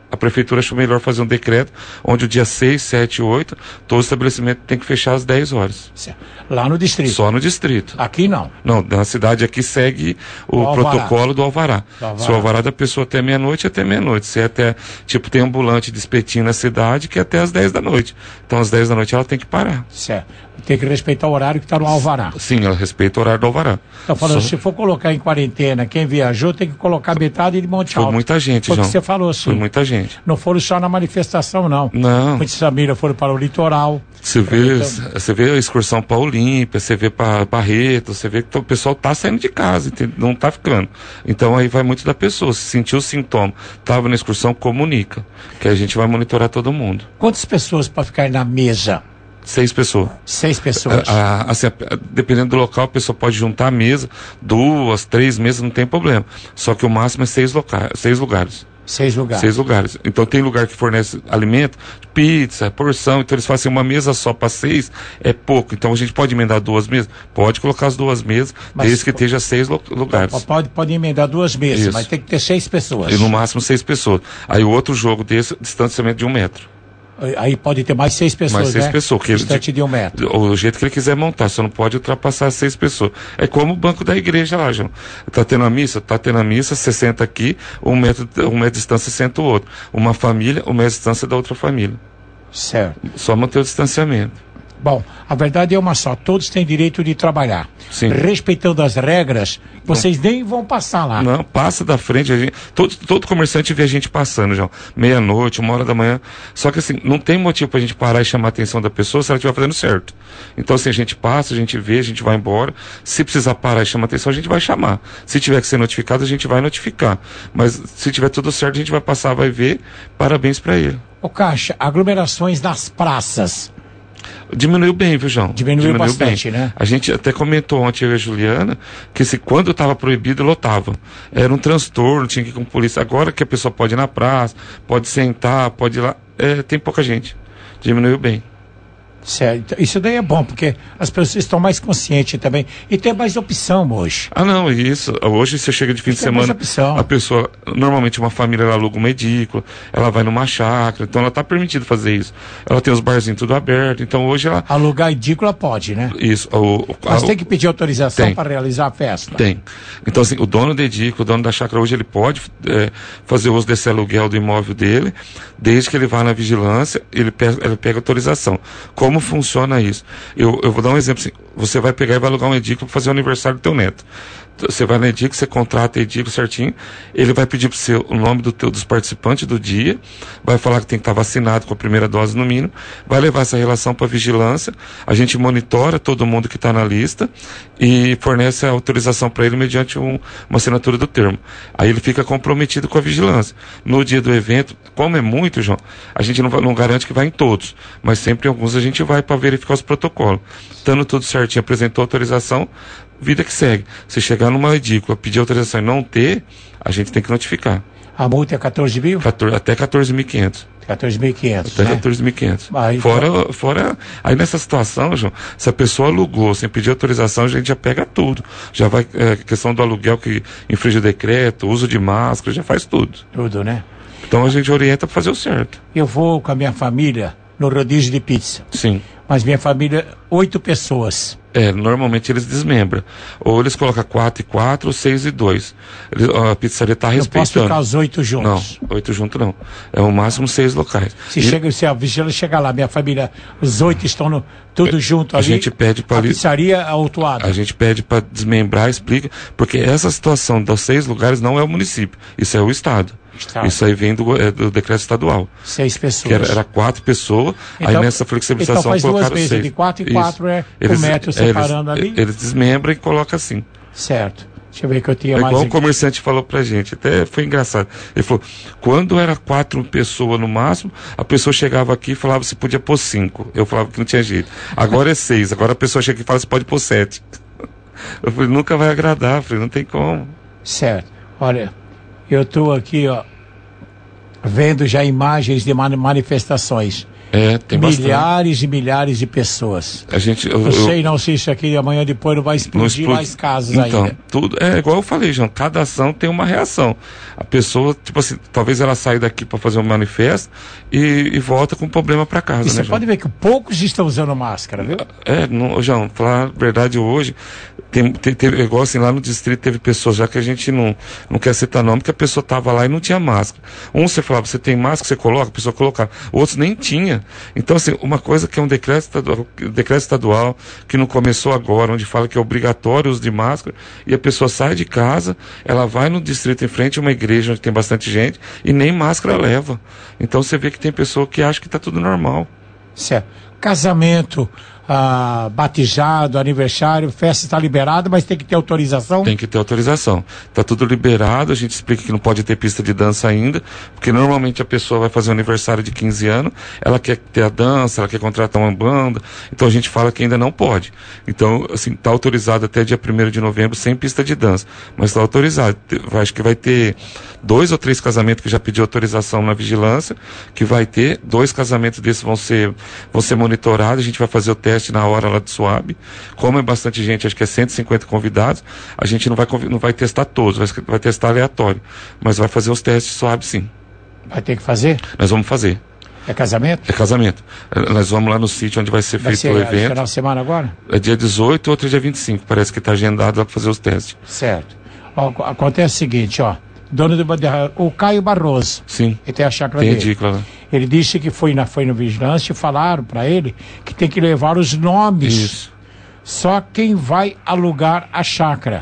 A prefeitura achou melhor fazer um decreto onde o dia seis, sete e oito, todo estabelecimento tem que fechar às dez horas. Lá no distrito? Só no distrito. Aqui não? Não, na cidade aqui segue o, o protocolo do alvará. do alvará. Se o alvará da pessoa até meia-noite, até meia-noite. Se é até, tipo, tem ambulante de espetinho na cidade que é até às dez da noite. Então às dez da noite ela tem que parar. Certo. Tem que respeitar o horário que está no alvará. Sim, ela respeita o horário do alvará. Então falando, Só... se for colocar em quarentena, quem viajou tem que colocar metade de Monte Alto. Foi muita gente, João. João. Você falou assim. Foi muita gente. Não foram só na manifestação, não. Não. Muitas famílias foram para o litoral. Você vê, você vê a excursão para Olímpia, você vê para Barreto, você vê que o pessoal tá saindo de casa, entende? Não tá ficando. Então aí vai muito da pessoa. Se sentiu o sintoma, tava na excursão, comunica. Que a gente vai monitorar todo mundo. Quantas pessoas para ficar na mesa? Seis pessoas. Seis pessoas. A, a, assim, a, dependendo do local, a pessoa pode juntar a mesa, duas, três mesas, não tem problema. Só que o máximo é seis, loca seis lugares. Seis lugares. Seis lugares. Então tem lugar que fornece alimento, pizza, porção, então eles fazem uma mesa só para seis, é pouco. Então a gente pode emendar duas mesas? Pode colocar as duas mesas, mas desde que esteja seis lugares. Pode, pode emendar duas mesas, Isso. Mas tem que ter seis pessoas. E no máximo seis pessoas. Aí o outro jogo desse, distanciamento de um metro. Aí pode ter mais seis pessoas, mais seis né? pessoas. Que distante de um metro. O jeito que ele quiser montar, só não pode ultrapassar seis pessoas. É como o banco da igreja lá, João. Tá tendo a missa? Tá tendo a missa, você senta aqui, um metro, um metro de distância, senta o outro. Uma família, um metro de distância da outra família. Certo. Só manter o distanciamento. Bom, a verdade é uma só, todos têm direito de trabalhar. Sim. Respeitando as regras, vocês nem vão passar lá. Não, passa da frente, a gente, todo, todo comerciante vê a gente passando, João, meia-noite, uma hora da manhã, só que assim, não tem motivo pra gente parar e chamar a atenção da pessoa se ela estiver fazendo certo. Então assim, a gente passa, a gente vê, a gente vai embora, se precisar parar e chamar a atenção, a gente vai chamar. Se tiver que ser notificado, a gente vai notificar. Mas se tiver tudo certo, a gente vai passar, vai ver, parabéns pra ele. Ô Caixa, aglomerações nas praças. Diminuiu bem, viu, João? Diminuiu, Diminuiu bastante, bem. né? A gente até comentou ontem, eu e a Juliana, que se quando estava proibido, lotava. Era um transtorno, tinha que ir com polícia. Agora que a pessoa pode ir na praça, pode sentar, pode ir lá, é, tem pouca gente. Diminuiu bem. Certo. Isso daí é bom, porque as pessoas estão mais conscientes também. E tem mais opção hoje. Ah, não, isso. Hoje você chega de fim de semana, a pessoa, normalmente uma família, ela aluga uma edícula, ela vai numa chácara, então ela está permitida fazer isso. Ela tem os barzinhos tudo aberto, então hoje ela... Alugar edícula pode, né? Isso. O, o, Mas a, tem que pedir autorização para realizar a festa? Tem. Então, assim, o dono da edícula, o dono da chácara, hoje ele pode é, fazer uso desse aluguel do imóvel dele, desde que ele vá na vigilância, ele pega, ele pega autorização. Como Como funciona isso? Eu, eu vou dar um exemplo assim. Você vai pegar e vai alugar um edícula para fazer o aniversário do teu neto. Você vai na edícula, você contrata a edícula certinho, ele vai pedir para você o nome do teu, dos participantes do dia, vai falar que tem que estar vacinado com a primeira dose no mínimo, vai levar essa relação para vigilância, a gente monitora todo mundo que está na lista e fornece a autorização para ele mediante um, uma assinatura do termo. Aí ele fica comprometido com a vigilância. No dia do evento, como é muito, João, a gente não, não garante que vai em todos, mas sempre em alguns a gente vai para verificar os protocolos. Estando tudo certinho, apresentou autorização, vida que segue. Se chegar numa edícula, pedir autorização e não ter, a gente tem que notificar. A multa é quatorze mil? Até quatorze mil e quinhentos. quatorze mil e quinhentos. Até né? quatorze mil e quinhentos. Aí, fora, então... fora, aí nessa situação, João, se a pessoa alugou sem pedir autorização, a gente já pega tudo. Já vai, é, questão do aluguel que infringe o decreto, uso de máscara, já faz tudo. Tudo, né? Então a gente orienta para fazer o certo. Eu vou com a minha família no rodízio de pizza. Sim. Mas minha família, oito pessoas. É, normalmente eles desmembram. Ou eles colocam quatro e quatro, ou seis e dois. Eles, a pizzaria está respeitando. Não posso ficar os oito juntos? Não, oito juntos não. É o máximo seis locais. Se, e... chega, se a vigilância chegar lá, minha família, os oito estão no, tudo junto a ali. A gente pede para... A pizzaria autuada. A gente pede para desmembrar, explica, porque essa situação dos seis lugares não é o município, isso é o Estado. Estado. Isso aí vem do, é, do decreto estadual. Seis pessoas. Que era, era quatro pessoas, então, aí nessa flexibilização então faz colocaram duas vezes, seis. De quatro e Isso. quatro é eles, um metro separando eles, ali. Eles desmembram e colocam assim. Certo. Deixa eu ver que eu tinha é mais... Igual aqui. o comerciante falou pra gente, até foi engraçado. Ele falou, quando era quatro pessoas no máximo, a pessoa chegava aqui e falava se podia pôr cinco. Eu falava que não tinha jeito. Agora é seis, agora a pessoa chega aqui e fala se pode pôr sete. Eu falei, nunca vai agradar, eu falei, não tem como. Certo. Olha, eu tô aqui, ó, vendo já imagens de manifestações. É, tem milhares bastante. e milhares de pessoas. A gente, eu, não eu, sei não se isso aqui amanhã depois não vai explodir não explode, mais casos então, ainda. Tudo, é igual eu falei, João, cada ação tem uma reação. A pessoa, tipo assim, talvez ela saia daqui para fazer um manifesto e, e volta com problema para casa, e né, você João? pode ver que poucos estão usando máscara, viu? É, não, João, falar a verdade hoje, tem, tem, teve, igual assim, lá no distrito teve pessoas, já que a gente não, não quer citar nome, que a pessoa tava lá e não tinha máscara. Um, você falava, você tem máscara, você coloca, a pessoa colocava. Outros nem tinha. Então, assim, uma coisa que é um decreto estadual, decreto estadual que não começou agora, onde fala que é obrigatório o uso de máscara, e a pessoa sai de casa, ela vai no distrito em frente a uma igreja onde tem bastante gente, e nem máscara leva. Então você vê que tem pessoa que acha que está tudo normal. Certo. Casamento, ah, batizado, aniversário, festa está liberada, mas tem que ter autorização? Tem que ter autorização. Está tudo liberado, a gente explica que não pode ter pista de dança ainda, porque normalmente a pessoa vai fazer um aniversário de quinze anos, ela quer ter a dança, ela quer contratar uma banda, então a gente fala que ainda não pode. Então, assim, está autorizado até dia primeiro de novembro sem pista de dança, mas está autorizado. Acho que vai ter dois ou três casamentos que já pediu autorização na vigilância, que vai ter, dois casamentos desses vão ser, vão ser monitorados, a gente vai fazer o teste na hora lá de SWAB. Como é bastante gente, acho que é cento e cinquenta convidados, a gente não vai, não vai testar todos, vai, vai testar aleatório, mas vai fazer os testes SWAB sim. Vai ter que fazer? Nós vamos fazer. É casamento? É casamento. Nós vamos lá no sítio onde vai ser vai feito ser, o evento. Final de semana agora? É dia dezoito, outro é dia vinte e cinco, parece que está agendado lá para fazer os testes. Certo. Ó, acontece o seguinte, ó, dono do o Caio Barroso. Sim. Ele tem a chácara tem dele. Edícula lá. Ele disse que foi na, foi no vigilância e falaram para ele que tem que levar os nomes. Isso. Só quem vai alugar a chácara.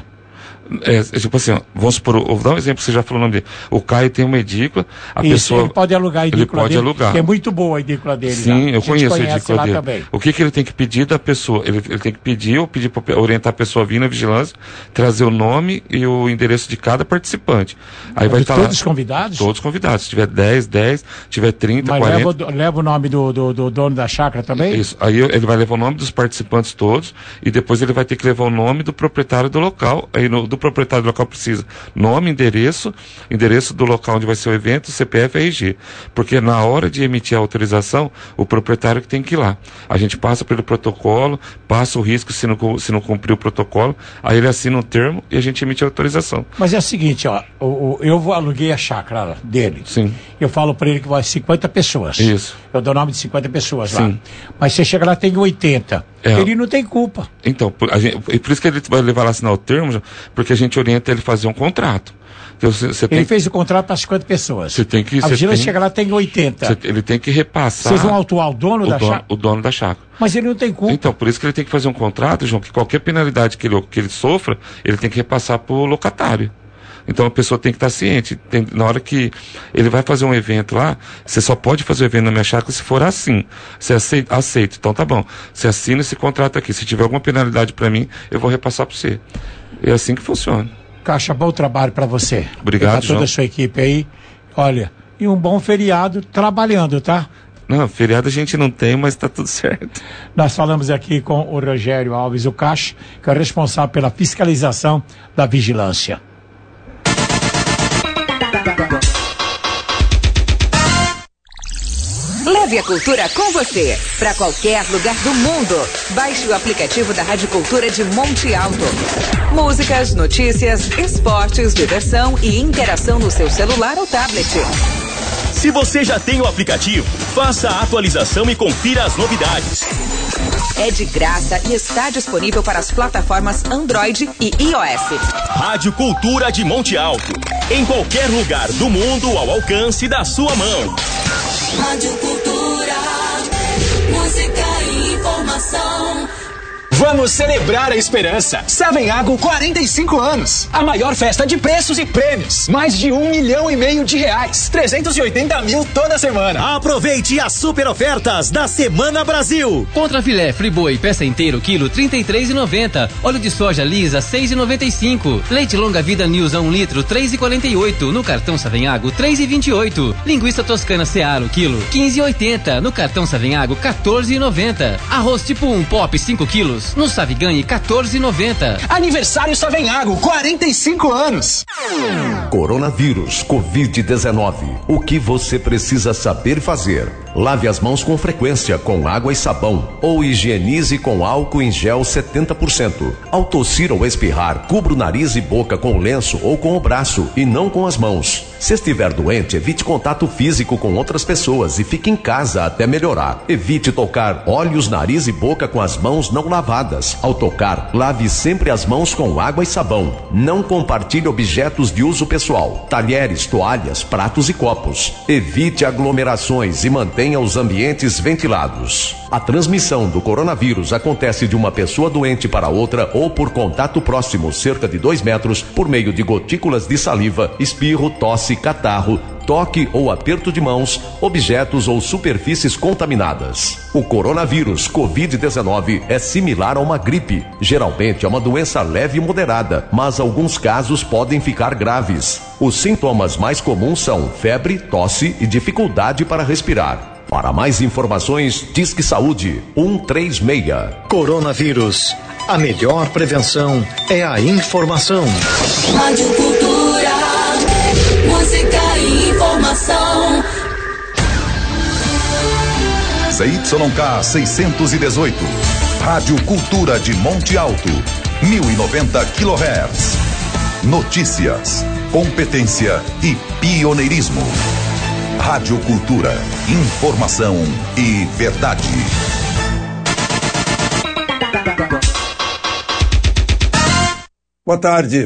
É, é tipo assim, ó, vamos supor, vou dar um exemplo, você já falou o nome dele. O Caio tem uma edícula, a Isso, pessoa... ele pode alugar a edícula ele pode dele, alugar. Que é muito boa a edícula dele. Sim, lá. eu conheço a edícula lá dele. Também. O que que ele tem que pedir da pessoa? Ele, ele tem que pedir, ou pedir para orientar a pessoa a vir na vigilância, trazer o nome e o endereço de cada participante. Aí vai estar todos lá, convidados? Todos convidados. Se tiver dez, dez, se tiver trinta, Mas quarenta... Leva, leva o nome do, do, do dono da chácara também? Isso. Aí ele vai levar o nome dos participantes todos e depois ele vai ter que levar o nome do proprietário do local. Aí no, do proprietário do local precisa nome, endereço, endereço do local onde vai ser o evento, C P F e R G. Porque na hora de emitir a autorização, o proprietário que tem que ir lá. A gente passa pelo protocolo, passa o risco se não, se não cumprir o protocolo, aí ele assina um termo e a gente emite a autorização. Mas é o seguinte, ó, o, o, eu vou aluguei a chácara dele. Sim. Eu falo para ele que vai cinquenta pessoas. Isso. Eu dou o nome de cinquenta pessoas Sim. lá. Mas você chega lá tem oitenta. É. Ele não tem culpa. Então, por, a gente, e por isso que ele vai levar lá assinar o termo, porque a gente orienta ele a fazer um contrato. Então, cê, cê ele tem, fez o contrato para cinquenta pessoas. Você tem que, a vigilância tem, chega lá tem oitenta. Cê, ele tem que repassar. Vocês vão autuar o dono o da dono, chácara? O dono da chácara. Mas ele não tem culpa. Então, por isso que ele tem que fazer um contrato, João, que qualquer penalidade que ele, que ele sofra, ele tem que repassar para o locatário. Então a pessoa tem que estar ciente. Tem, na hora que ele vai fazer um evento lá, você só pode fazer o evento na minha chácara se for assim. Você aceita, aceita. Então tá bom. Você assina esse contrato aqui. Se tiver alguma penalidade para mim, eu vou repassar para você. É assim que funciona. Caixa, bom trabalho para você. Obrigado, pra toda João. a sua equipe aí. Olha, e um bom feriado trabalhando, tá? Não, feriado a gente não tem, mas tá tudo certo. Nós falamos aqui com o Rogério Alves, o Caixa, que é responsável pela fiscalização da vigilância. Leve a cultura com você para qualquer lugar do mundo. Baixe o aplicativo da Rádio Cultura de Monte Alto. Músicas, notícias, esportes, diversão e interação no seu celular ou tablet. Se você já tem o aplicativo, faça a atualização e confira as novidades. É de graça e está disponível para as plataformas Android e iOS. Rádio Cultura de Monte Alto. Em qualquer lugar do mundo ao alcance da sua mão. Rádio Cultura, música e informação. Vamos celebrar a esperança. Savenhago, quarenta e cinco anos. A maior festa de preços e prêmios. Mais de um milhão e meio de reais. trezentos e oitenta mil toda semana. Aproveite as super ofertas da Semana Brasil. Contra filé friboi peça inteiro, quilo trinta e três e noventa. Óleo de soja lisa, seis e noventa e cinco. Leite longa vida News a um litro, três e quarenta e oito. No cartão Savenhago, três e vinte e oito. Linguiça toscana Searo, quilo, quinze e oitenta. No cartão Savenhago, quatorze e noventa. Arroz tipo um pop, cinco quilos, litros. No Saviganhe, quatorze e noventa. Aniversário Savenhago, quarenta e cinco anos. Coronavírus, covid dezenove. O que você precisa saber fazer? Lave as mãos com frequência com água e sabão ou higienize com álcool em gel setenta por cento. Ao tossir ou espirrar, cubra o nariz e boca com o lenço ou com o braço e não com as mãos. Se estiver doente, evite contato físico com outras pessoas e fique em casa até melhorar. Evite tocar olhos, nariz e boca com as mãos não lavadas. Ao tocar, lave sempre as mãos com água e sabão. Não compartilhe objetos de uso pessoal, talheres, toalhas, pratos e copos. Evite aglomerações e mantenha os ambientes ventilados. A transmissão do coronavírus acontece de uma pessoa doente para outra ou por contato próximo, cerca de dois metros, por meio de gotículas de saliva, espirro, tosse, catarro, toque ou aperto de mãos, objetos ou superfícies contaminadas. O coronavírus covid dezenove é similar a uma gripe. Geralmente é uma doença leve e moderada, mas alguns casos podem ficar graves. Os sintomas mais comuns são febre, tosse e dificuldade para respirar. Para mais informações, Disque Saúde um três seis. Coronavírus. A melhor prevenção é a informação. Rádio Cultura, música e informação. Z Y K seiscentos e dezoito. Rádio Cultura de Monte Alto. mil e noventa quilohertz. Notícias, competência e pioneirismo. Rádio Cultura. Informação e verdade. Boa tarde.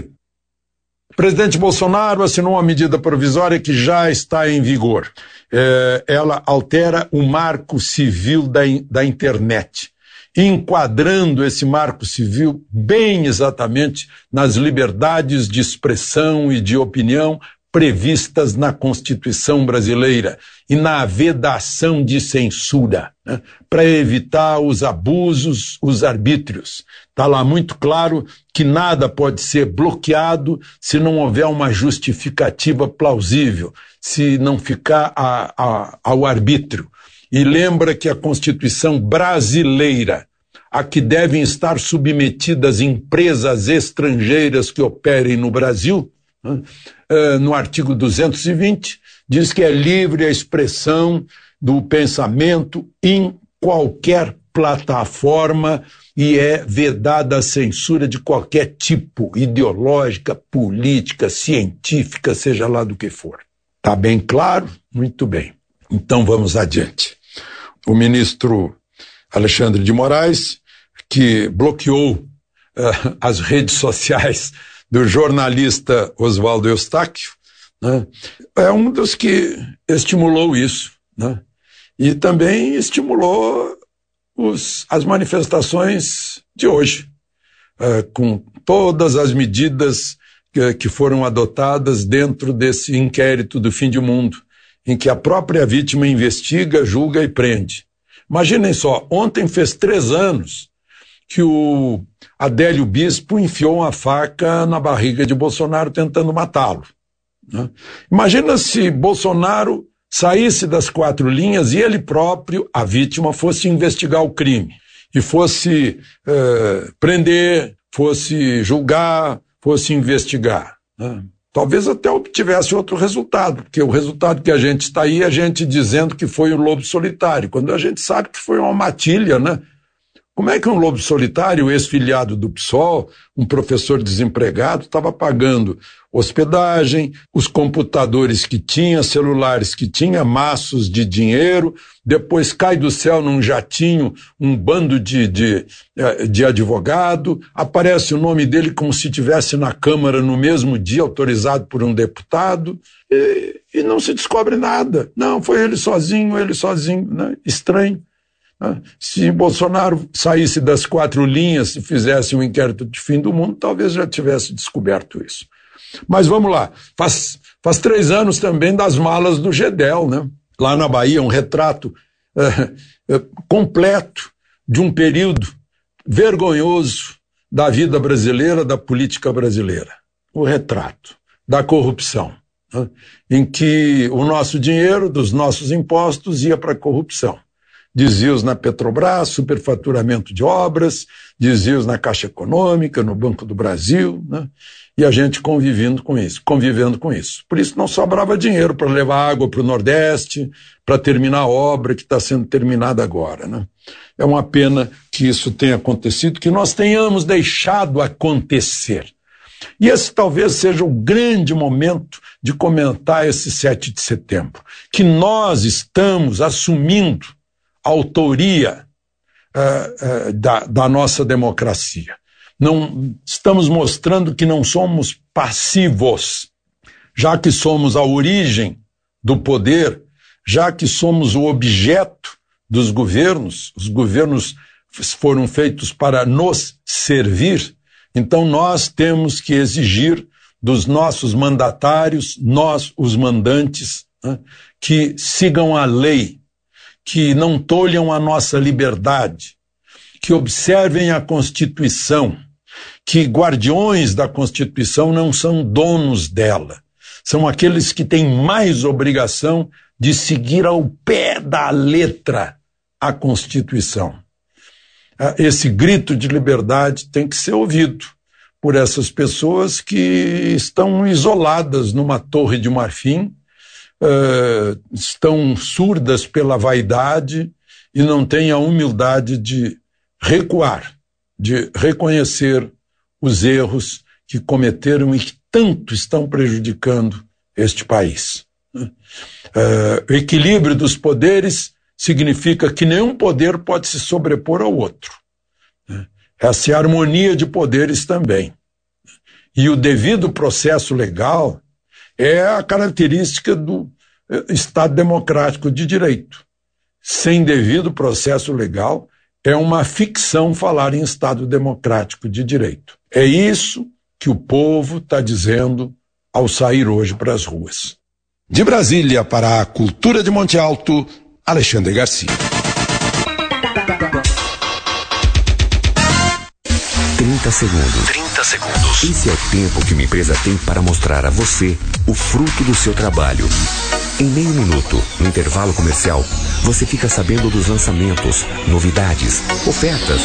O presidente Bolsonaro assinou uma medida provisória que já está em vigor. É, ela altera o marco civil da, da internet, enquadrando esse marco civil bem exatamente nas liberdades de expressão e de opinião previstas na Constituição brasileira e na vedação de censura, né, para evitar os abusos, os arbítrios. Está lá muito claro que nada pode ser bloqueado se não houver uma justificativa plausível, se não ficar a, a, ao arbítrio. E lembra que a Constituição brasileira, a que devem estar submetidas empresas estrangeiras que operem no Brasil, né, no artigo duzentos e vinte, diz que é livre a expressão do pensamento em qualquer plataforma e é vedada a censura de qualquer tipo, ideológica, política, científica, seja lá do que for. Está bem claro? Muito bem. Então vamos adiante. O ministro Alexandre de Moraes, que bloqueou uh, as redes sociais do jornalista Oswaldo Eustáquio, né, é um dos que estimulou isso, né, e também estimulou os, as manifestações de hoje, uh, com todas as medidas que, que foram adotadas dentro desse inquérito do fim de mundo, em que a própria vítima investiga, julga e prende. Imaginem só, ontem fez três anos que o Adélio Bispo enfiou uma faca na barriga de Bolsonaro tentando matá-lo, né? Imagina se Bolsonaro saísse das quatro linhas e ele próprio, a vítima, fosse investigar o crime e fosse eh, prender, fosse julgar, fosse investigar, né? Talvez até obtivesse outro resultado, porque o resultado que a gente está aí é a gente dizendo que foi o lobo solitário, quando a gente sabe que foi uma matilha, né? Como é que um lobo solitário, ex-filiado do P SOL, um professor desempregado, estava pagando hospedagem, os computadores que tinha, celulares que tinha, maços de dinheiro, depois cai do céu num jatinho um bando de, de, de advogado, aparece o nome dele como se estivesse na Câmara no mesmo dia, autorizado por um deputado, e, e não se descobre nada. Não, foi ele sozinho, ele sozinho, né? Estranho. Se Bolsonaro saísse das quatro linhas e fizesse um inquérito de fim do mundo, talvez já tivesse descoberto isso. Mas vamos lá, faz, faz três anos também das malas do Gedel, né? Lá na Bahia, um retrato é, é, completo de um período vergonhoso da vida brasileira, da política brasileira. O retrato da corrupção, né? Em que o nosso dinheiro, dos nossos impostos, ia para a corrupção. desvios na Petrobras, superfaturamento de obras, desvios na Caixa Econômica, no Banco do Brasil, né? E a gente convivendo com isso, convivendo com isso. Por isso não sobrava dinheiro para levar água para o Nordeste, para terminar a obra que está sendo terminada agora, né? É uma pena que isso tenha acontecido, que nós tenhamos deixado acontecer. E esse talvez seja o grande momento de comentar esse sete de setembro, que nós estamos assumindo a autoria uh, uh, da, da nossa democracia. Não estamos mostrando que não somos passivos, já que somos a origem do poder, já que somos o objeto dos governos, os governos foram feitos para nos servir, então nós temos que exigir dos nossos mandatários, nós, os mandantes, né, que sigam a lei, que não tolham a nossa liberdade, que observem a Constituição, que guardiões da Constituição não são donos dela, são aqueles que têm mais obrigação de seguir ao pé da letra a Constituição. Esse grito de liberdade tem que ser ouvido por essas pessoas que estão isoladas numa torre de marfim, uh, estão surdas pela vaidade e não têm a humildade de recuar, de reconhecer os erros que cometeram e que tanto estão prejudicando este país. Uh, o equilíbrio dos poderes significa que nenhum poder pode se sobrepor ao outro. Essa é a harmonia de poderes também. E o devido processo legal é a característica do Estado democrático de direito. Sem devido processo legal, é uma ficção falar em Estado democrático de direito. É isso que o povo está dizendo ao sair hoje para as ruas. De Brasília para a Cultura de Monte Alto, Alexandre Garcia. trinta segundos. trinta segundos. Esse é o tempo que uma empresa tem para mostrar a você o fruto do seu trabalho. Em meio minuto, no intervalo comercial, você fica sabendo dos lançamentos, novidades, ofertas.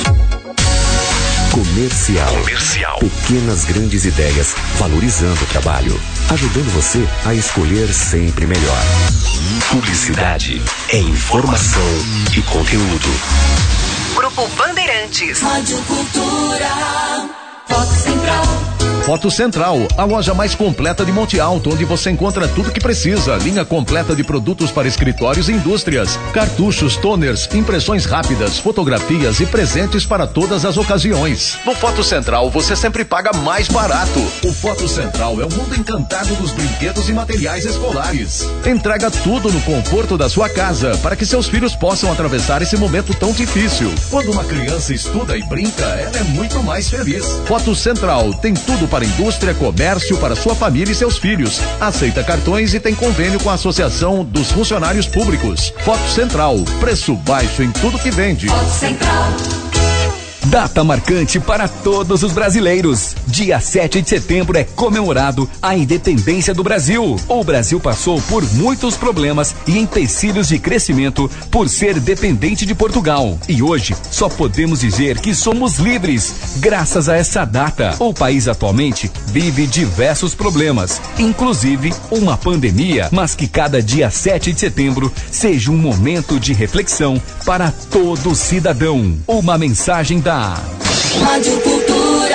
Comercial. Comercial. Pequenas grandes ideias valorizando o trabalho, ajudando você a escolher sempre melhor. Publicidade é informação e conteúdo. Grupo Bandeirantes. Rádio Cultura. Foco Central. Foto Central, a loja mais completa de Monte Alto, onde você encontra tudo que precisa. Linha completa de produtos para escritórios e indústrias, cartuchos, toners, impressões rápidas, fotografias e presentes para todas as ocasiões. No Foto Central, você sempre paga mais barato. O Foto Central é o mundo encantado dos brinquedos e materiais escolares. Entrega tudo no conforto da sua casa, para que seus filhos possam atravessar esse momento tão difícil. Quando uma criança estuda e brinca, ela é muito mais feliz. Foto Central tem tudo para indústria, comércio, para sua família e seus filhos. Aceita cartões e tem convênio com a Associação dos Funcionários Públicos. Foto Central, preço baixo em tudo que vende. Foco Central. Data marcante para todos os brasileiros. Dia sete de setembro é comemorado a independência do Brasil. O Brasil passou por muitos problemas e empecilhos de crescimento por ser dependente de Portugal. E hoje só podemos dizer que somos livres graças a essa data. O país atualmente vive diversos problemas, inclusive uma pandemia, mas que cada dia sete de setembro seja um momento de reflexão para todo cidadão. Uma mensagem da Rádio Cultura,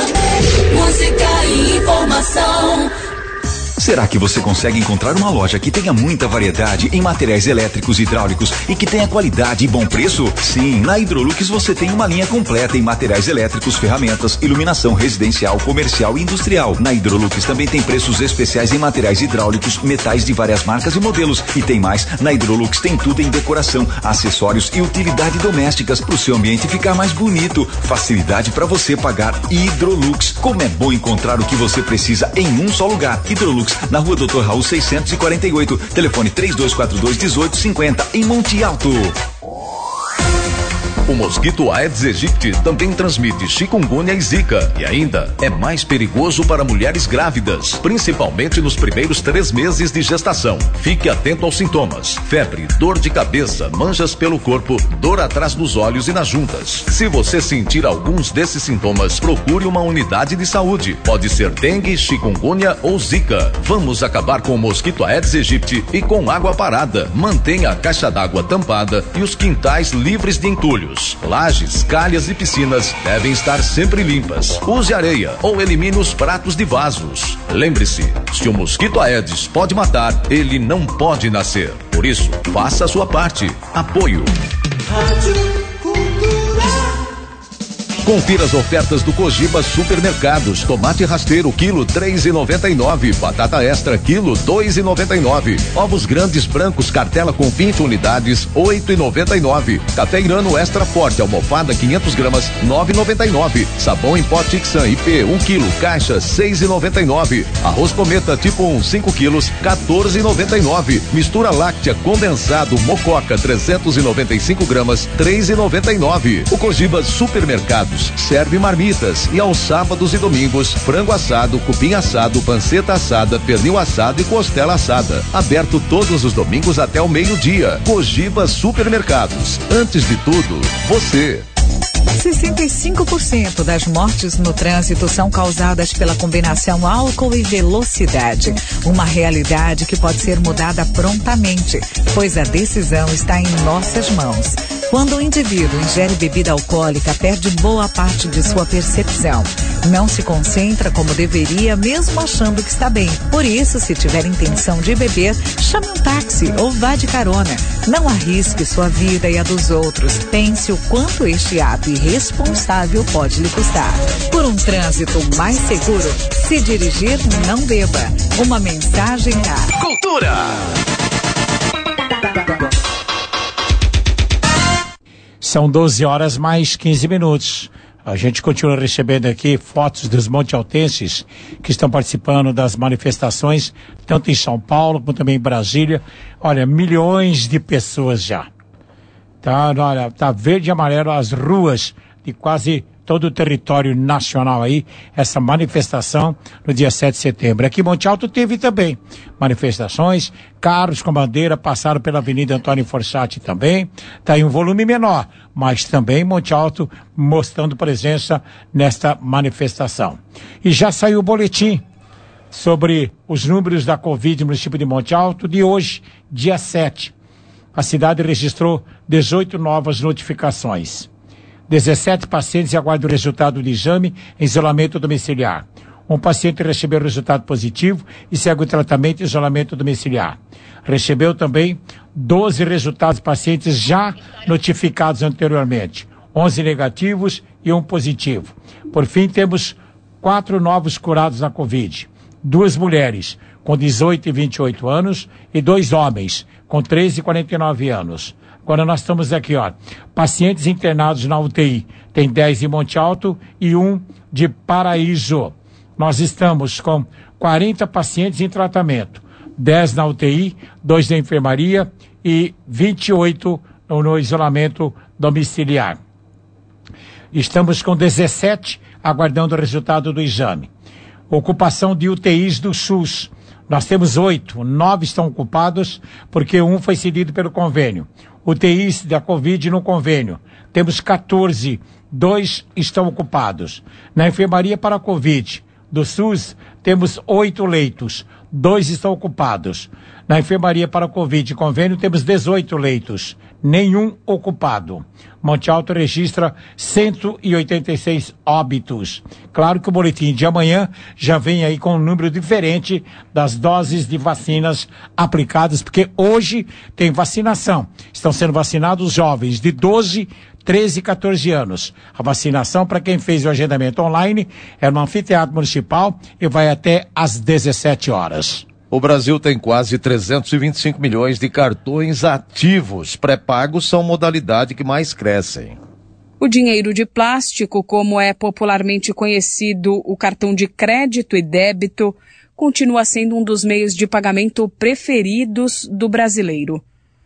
música e informação. Será que você consegue encontrar uma loja que tenha muita variedade em materiais elétricos e hidráulicos e que tenha qualidade e bom preço? Sim, na Hidrolux você tem uma linha completa em materiais elétricos, ferramentas, iluminação residencial, comercial e industrial. Na Hidrolux também tem preços especiais em materiais hidráulicos, metais de várias marcas e modelos. E tem mais, na Hidrolux tem tudo em decoração, acessórios e utilidade domésticas para o seu ambiente ficar mais bonito. Facilidade para você pagar. Hidrolux. Como é bom encontrar o que você precisa em um só lugar. Hidrolux, na rua doutor Raul seiscentos e quarenta e oito, telefone três dois quatro dois, um oito cinco zero, em Monte Alto. O mosquito Aedes aegypti também transmite chikungunya e zika e ainda é mais perigoso para mulheres grávidas, principalmente nos primeiros três meses de gestação. Fique atento aos sintomas: febre, dor de cabeça, manchas pelo corpo, dor atrás dos olhos e nas juntas. Se você sentir alguns desses sintomas, procure uma unidade de saúde. Pode ser dengue, chikungunya ou zika. Vamos acabar com o mosquito Aedes aegypti e com água parada. Mantenha a caixa d'água tampada e os quintais livres de entulhos. Lajes, calhas e piscinas devem estar sempre limpas. Use areia ou elimine os pratos de vasos. Lembre-se, se o mosquito Aedes pode matar, ele não pode nascer. Por isso, faça a sua parte. Apoio. Confira as ofertas do Cogiba Supermercados. Tomate rasteiro, quilo três e noventa e nove. Batata extra, quilo dois e noventa e nove. Ovos grandes brancos, cartela com vinte unidades, oito e noventa e nove. Café Irano extra forte, almofada quinhentas gramas, nove e noventa e nove. Sabão em pó Tixan I P, um quilo, caixa, seis e noventa e nove. Arroz Cometa tipo um, cinco quilos, quatorze e noventa e nove. Mistura láctea condensado Mococa, trezentas e noventa e cinco gramas, três e noventa e nove. O Cogiba Supermercados serve marmitas e aos sábados e domingos, frango assado, cupim assado, panceta assada, pernil assado e costela assada. Aberto todos os domingos até o meio-dia. Cogiba Supermercados. Antes de tudo, você. sessenta e cinco por cento das mortes no trânsito são causadas pela combinação álcool e velocidade. Uma realidade que pode ser mudada prontamente, pois a decisão está em nossas mãos. Quando o indivíduo ingere bebida alcoólica, perde boa parte de sua percepção. Não se concentra como deveria, mesmo achando que está bem. Por isso, se tiver intenção de beber, chame um táxi ou vá de carona. Não arrisque sua vida e a dos outros. Pense o quanto este ato irresponsável pode lhe custar. Por um trânsito mais seguro, se dirigir, não beba. Uma mensagem a Cultura. São doze horas mais quinze minutos. A gente continua recebendo aqui fotos dos montealtenses que estão participando das manifestações, tanto em São Paulo como também em Brasília. Olha, milhões de pessoas já. Tá, olha, tá verde e amarelo as ruas de quase todo o território nacional aí, essa manifestação no dia sete de setembro. Aqui em Monte Alto teve também manifestações, carros com bandeira passaram pela Avenida Antônio Forsatti também, tá em um volume menor, mas também Monte Alto mostrando presença nesta manifestação. E já saiu o boletim sobre os números da Covid no município de Monte Alto de hoje, dia sete. A cidade registrou dezoito novas notificações. dezessete pacientes aguardam o resultado do exame em isolamento domiciliar. Um paciente recebeu o resultado positivo e segue o tratamento em isolamento domiciliar. Recebeu também doze resultados de pacientes já notificados anteriormente. onze negativos e um positivo. Por fim, temos quatro novos curados da Covid. Duas mulheres com dezoito e vinte e oito anos e dois homens com treze e quarenta e nove anos. Agora nós estamos aqui, ó, pacientes internados na U T I, tem dez em Monte Alto e um de Paraíso. Nós estamos com quarenta pacientes em tratamento, dez na U T I, dois na enfermaria e vinte e oito no isolamento domiciliar. Estamos com dezessete aguardando o resultado do exame. Ocupação de U T Is do SUS. Nós temos oito, nove estão ocupados porque um foi cedido pelo convênio. U T Is da Covid no convênio. Temos quatorze, dois estão ocupados. Na enfermaria para a Covid do SUS, temos oito leitos, dois estão ocupados. Na enfermaria para a Covid convênio, temos dezoito leitos, nenhum ocupado. Monte Alto registra cento e oitenta e seis óbitos. Claro que o boletim de amanhã já vem aí com um número diferente das doses de vacinas aplicadas, porque hoje tem vacinação. Estão sendo vacinados jovens de doze, treze e quatorze anos. A vacinação, para quem fez o agendamento online, é no Anfiteatro Municipal e vai até às dezessete horas. O Brasil tem quase trezentos e vinte e cinco milhões de cartões ativos. Pré-pagos são modalidade que mais crescem. O dinheiro de plástico, como é popularmente conhecido o cartão de crédito e débito, continua sendo um dos meios de pagamento preferidos do brasileiro.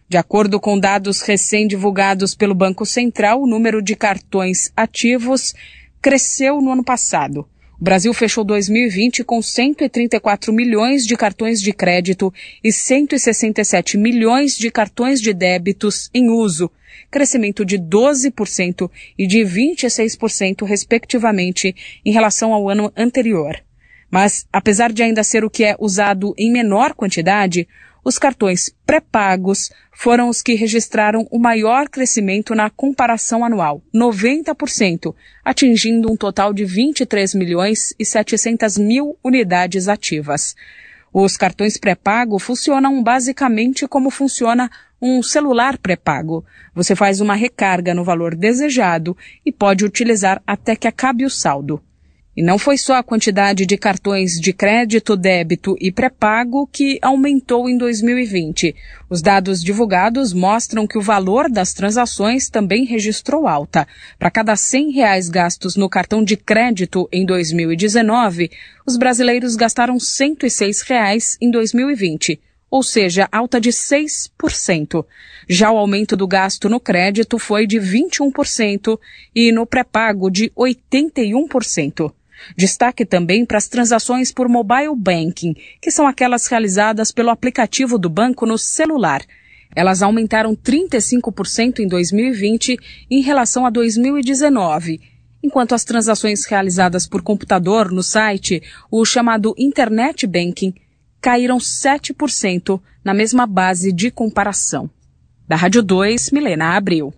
De acordo com dados recém-divulgados pelo Banco Central, o número de cartões ativos cresceu no ano passado. O Brasil fechou dois mil e vinte com cento e trinta e quatro milhões de cartões de crédito e cento e sessenta e sete milhões de cartões de débitos em uso, crescimento de doze por cento e de vinte e seis por cento, respectivamente, em relação ao ano anterior. Mas, apesar de ainda ser o que é usado em menor quantidade, os cartões pré-pagos foram os que registraram o maior crescimento na comparação anual, noventa por cento, atingindo um total de vinte e três milhões e setecentas mil unidades ativas. Os cartões pré-pago funcionam basicamente como funciona um celular pré-pago. Você faz uma recarga no valor desejado e pode utilizar até que acabe o saldo. E não foi só a quantidade de cartões de crédito, débito e pré-pago que aumentou em dois mil e vinte. Os dados divulgados mostram que o valor das transações também registrou alta. Para cada cem reais gastos no cartão de crédito em dois mil e dezenove, os brasileiros gastaram cento e seis reais em dois mil e vinte. Ou seja, alta de seis por cento. Já o aumento do gasto no crédito foi de vinte e um por cento e no pré-pago de oitenta e um por cento. Destaque também para as transações por mobile banking, que são aquelas realizadas pelo aplicativo do banco no celular. Elas aumentaram trinta e cinco por cento em dois mil e vinte em relação a dois mil e dezenove, enquanto as transações realizadas por computador no site, o chamado Internet Banking, caíram sete por cento na mesma base de comparação. Da Rádio dois, Milena Abril.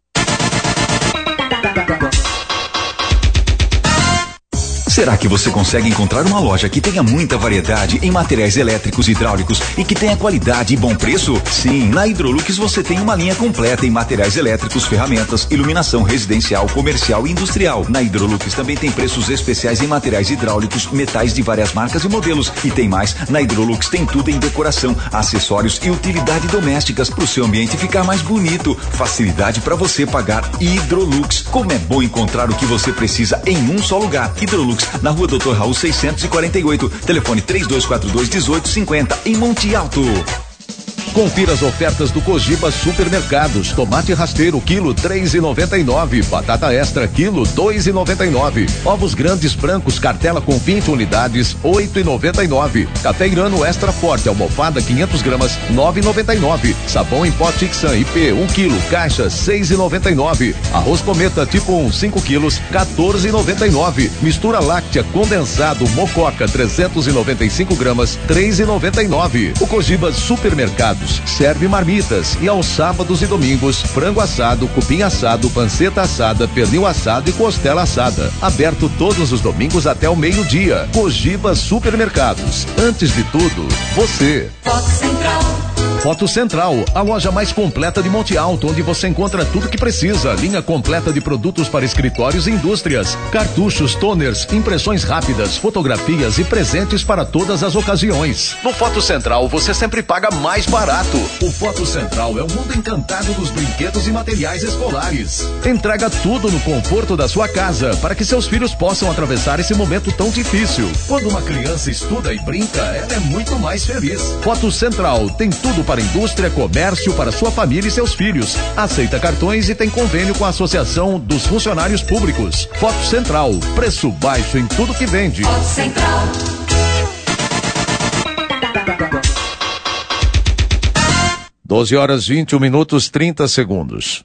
Será que você consegue encontrar uma loja que tenha muita variedade em materiais elétricos e hidráulicos e que tenha qualidade e bom preço? Sim, na Hidrolux você tem uma linha completa em materiais elétricos, ferramentas, iluminação residencial, comercial e industrial. Na Hidrolux também tem preços especiais em materiais hidráulicos, metais de várias marcas e modelos. E tem mais, na Hidrolux tem tudo em decoração, acessórios e utilidade domésticas para o seu ambiente ficar mais bonito. Facilidade para você pagar. Hidrolux, como é bom encontrar o que você precisa em um só lugar. Hidrolux, na rua Doutor Raul seiscentos e quarenta e oito, telefone três dois quatro dois, um oito cinco zero, em Monte Alto. Confira as ofertas do Cogiba Supermercados. Tomate rasteiro, quilo três e noventa e nove. Batata extra, quilo dois e noventa e nove. Ovos grandes brancos, cartela com vinte unidades, oito e noventa e nove. Café Irano extra forte, almofada quinhentas gramas, nove e noventa e nove. Sabão em pó Tixan I P, um quilo, caixa, seis e noventa e nove. Arroz Cometa tipo um, cinco quilos, quatorze e noventa e nove. Mistura láctea condensado Mococa, trezentas e noventa e cinco gramas, três e noventa e nove. O Cogiba Supermercados serve marmitas e aos sábados e domingos, frango assado, cupim assado, panceta assada, pernil assado e costela assada. Aberto todos os domingos até o meio-dia. Cogiba Supermercados. Antes de tudo, você. Foto Central. Foto Central, a loja mais completa de Monte Alto, onde você encontra tudo que precisa. Linha completa de produtos para escritórios e indústrias, cartuchos, toners, impressões rápidas, fotografias e presentes para todas as ocasiões. No Foto Central, você sempre paga mais barato. O Foto Central é o mundo encantado dos brinquedos e materiais escolares. Entrega tudo no conforto da sua casa, para que seus filhos possam atravessar esse momento tão difícil. Quando uma criança estuda e brinca, ela é muito mais feliz. Foto Central tem tudo para indústria, comércio, para sua família e seus filhos. Aceita cartões e tem convênio com a Associação dos Funcionários Públicos. Foto Central, preço baixo em tudo que vende. Foto Central. doze horas vinte e um minutos trinta segundos.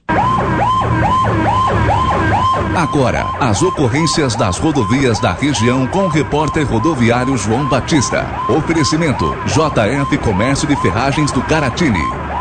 Agora, as ocorrências das rodovias da região com o repórter rodoviário João Batista. Oferecimento J F Comércio de Ferragens do Caratini.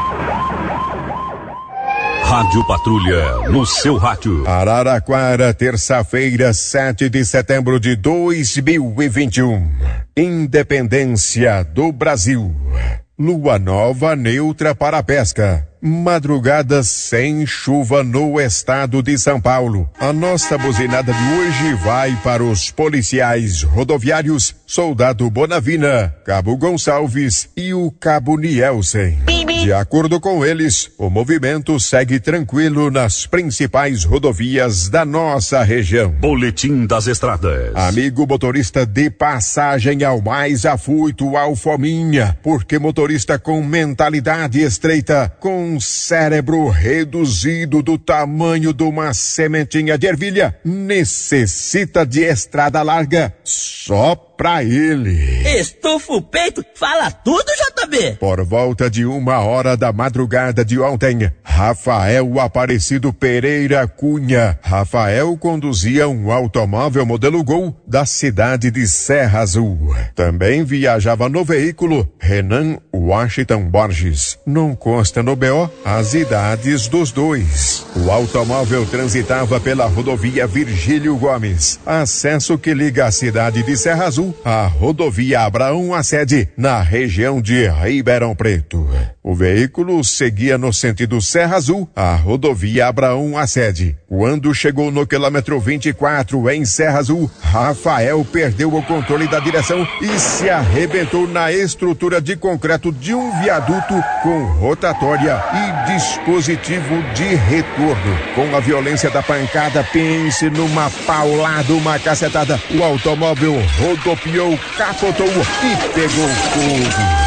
Rádio Patrulha, no seu rádio. Araraquara, terça-feira, sete de setembro de dois mil e vinte e um. Independência do Brasil. Lua nova neutra para a pesca. Madrugada sem chuva no estado de São Paulo. A nossa buzinada de hoje vai para os policiais rodoviários Soldado Bonavina, Cabo Gonçalves e o Cabo Nielsen. De acordo com eles, o movimento segue tranquilo nas principais rodovias da nossa região. Boletim das estradas. Amigo motorista, de passagem ao mais afoito ao fominha, porque motorista com mentalidade estreita, com cérebro reduzido do tamanho de uma sementinha de ervilha, necessita de estrada larga só pra ele. Estufa o peito, fala tudo, J B. Por volta de uma hora da madrugada de ontem, Rafael Aparecido Pereira Cunha. Rafael conduzia um automóvel modelo Gol da cidade de Serra Azul. Também viajava no veículo Renan Washington Borges. Não consta no B O as idades dos dois. O automóvel transitava pela rodovia Virgílio Gomes, acesso que liga a cidade de Serra Azul a rodovia Abraão Assede, na região de Ribeirão Preto. O veículo seguia no sentido Serra Azul, a rodovia Abraão Assede. Quando chegou no quilômetro vinte e quatro, em Serra Azul, Rafael perdeu o controle da direção e se arrebentou na estrutura de concreto de um viaduto com rotatória e dispositivo de retorno. Com a violência da pancada, pense numa paulada, uma cacetada. O automóvel rodopiou, capotou e pegou fogo.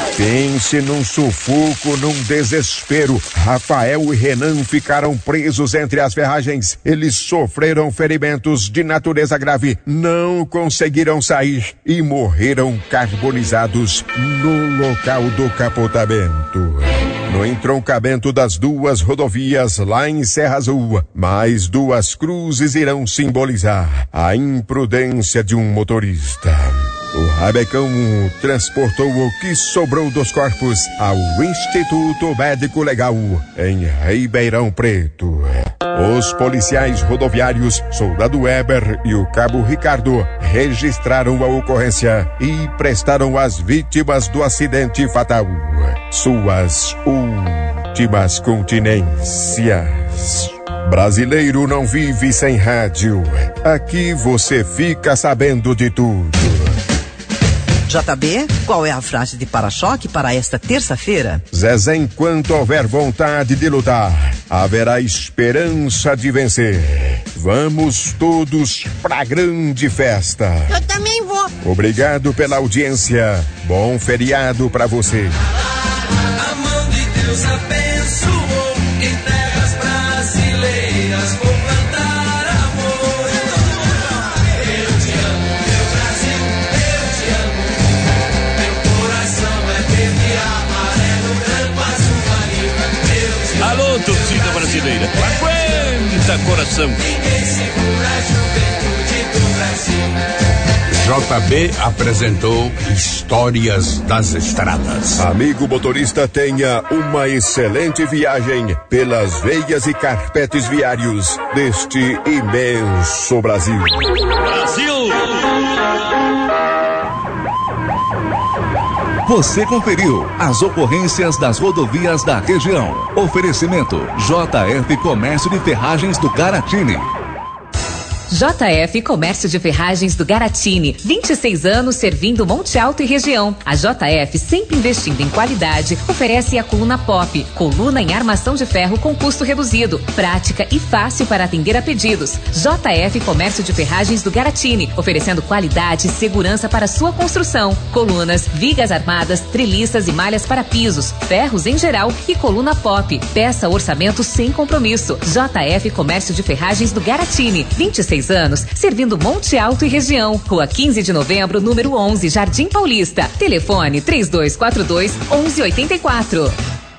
Pense num sufoco, num desespero. Rafael e Renan ficaram presos entre as ferragens. Eles sofreram ferimentos de natureza grave, não conseguiram sair e morreram carbonizados no local do capotamento. No entroncamento das duas rodovias lá em Serra Azul, mais duas cruzes irão simbolizar a imprudência de um motorista. O Rabecão transportou o que sobrou dos corpos ao Instituto Médico Legal, em Ribeirão Preto. Os policiais rodoviários, Soldado Weber e o Cabo Ricardo, registraram a ocorrência e prestaram às vítimas do acidente fatal suas últimas continências. Brasileiro não vive sem rádio. Aqui você fica sabendo de tudo. J B, qual é a frase de para-choque para esta terça-feira? Zezé, enquanto houver vontade de lutar, haverá esperança de vencer. Vamos todos pra grande festa. Eu também vou. Obrigado pela audiência. Bom feriado pra você. A mão de Deus abençoou em terras brasileiras. Vou cantar amor. Eu te amo, meu Brasil, eu te amo. Meu coração é verde, amarelo, branco, azul, marinho. Eu te amo. Alô, torcida brasileira, aguenta coração. Ninguém segura a juventude do Brasil. J B apresentou Histórias das Estradas. Amigo motorista, tenha uma excelente viagem pelas veias e carpetes viários deste imenso Brasil. Brasil! Você conferiu as ocorrências das rodovias da região. Oferecimento J F Comércio de Ferragens do Garatini. J F Comércio de Ferragens do Garatini, vinte e seis anos servindo Monte Alto e região. A J F, sempre investindo em qualidade, oferece a coluna Pop, coluna em armação de ferro com custo reduzido, prática e fácil para atender a pedidos. J F Comércio de Ferragens do Garatini, oferecendo qualidade e segurança para sua construção. Colunas, vigas armadas, treliças e malhas para pisos, ferros em geral e coluna Pop. Peça orçamento sem compromisso. J F Comércio de Ferragens do Garatini, vinte e seis anos, servindo Monte Alto e região. Rua quinze de novembro, número onze, Jardim Paulista. Telefone três dois quatro dois, onze oitenta e quatro.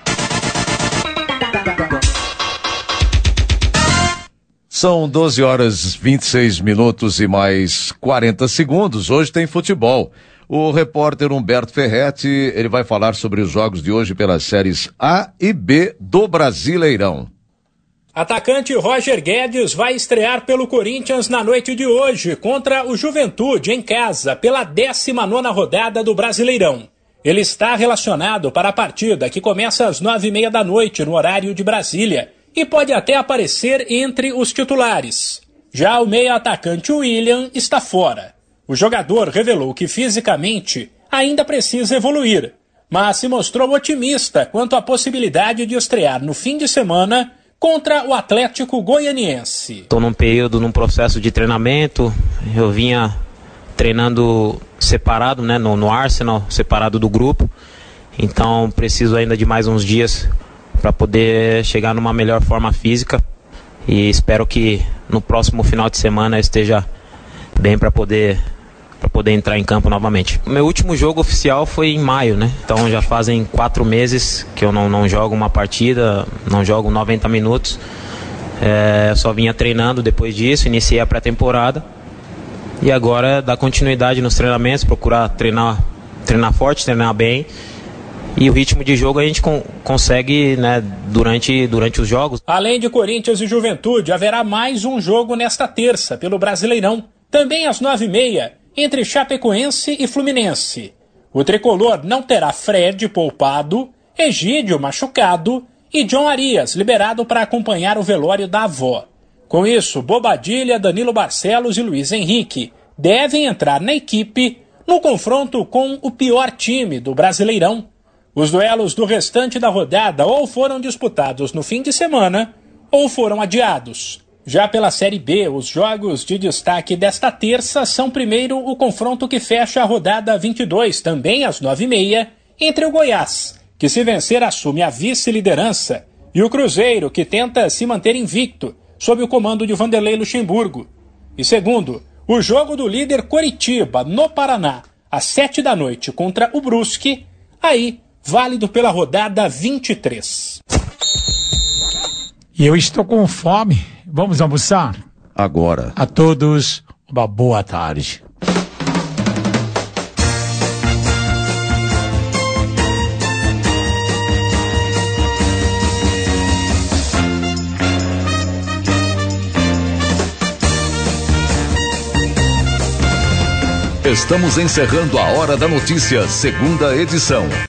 São doze horas vinte e seis minutos e mais quarenta segundos. Hoje tem futebol. O repórter Humberto Ferretti, ele vai falar sobre os jogos de hoje pelas séries A e B do Brasileirão. Atacante Roger Guedes vai estrear pelo Corinthians na noite de hoje contra o Juventude em casa pela décima nona rodada do Brasileirão. Ele está relacionado para a partida que começa às nove e meia da noite no horário de Brasília e pode até aparecer entre os titulares. Já o meio-atacante William está fora. O jogador revelou que fisicamente ainda precisa evoluir, mas se mostrou otimista quanto à possibilidade de estrear no fim de semana contra o Atlético Goianiense. Estou num período, num processo de treinamento, eu vinha treinando separado, né, no, no Arsenal, separado do grupo, então preciso ainda de mais uns dias para poder chegar numa melhor forma física e espero que no próximo final de semana eu esteja bem para poder para poder entrar em campo novamente. Meu último jogo oficial foi em maio, né? Então já fazem quatro meses que eu não, não jogo uma partida, não jogo noventa minutos. É, só vinha treinando depois disso, iniciei a pré-temporada e agora é dar continuidade nos treinamentos, procurar treinar, treinar forte, treinar bem. E o ritmo de jogo a gente con- consegue, né, durante, durante os jogos. Além de Corinthians e Juventude, haverá mais um jogo nesta terça pelo Brasileirão, também às nove e meia, entre Chapecoense e Fluminense. O tricolor não terá Fred poupado, Egídio machucado e John Arias liberado para acompanhar o velório da avó. Com isso, Bobadilha, Danilo Barcelos e Luiz Henrique devem entrar na equipe no confronto com o pior time do Brasileirão. Os duelos do restante da rodada ou foram disputados no fim de semana ou foram adiados. Já pela Série B, os jogos de destaque desta terça são primeiro o confronto que fecha a rodada vinte e dois, também às nove e meia, entre o Goiás, que se vencer assume a vice-liderança, e o Cruzeiro, que tenta se manter invicto, sob o comando de Vanderlei Luxemburgo. E segundo, o jogo do líder Coritiba, no Paraná, às sete da noite, contra o Brusque, aí válido pela rodada vinte e três. E eu estou com fome. Vamos almoçar? Agora. A todos, uma boa tarde. Estamos encerrando a Hora da Notícia, segunda edição.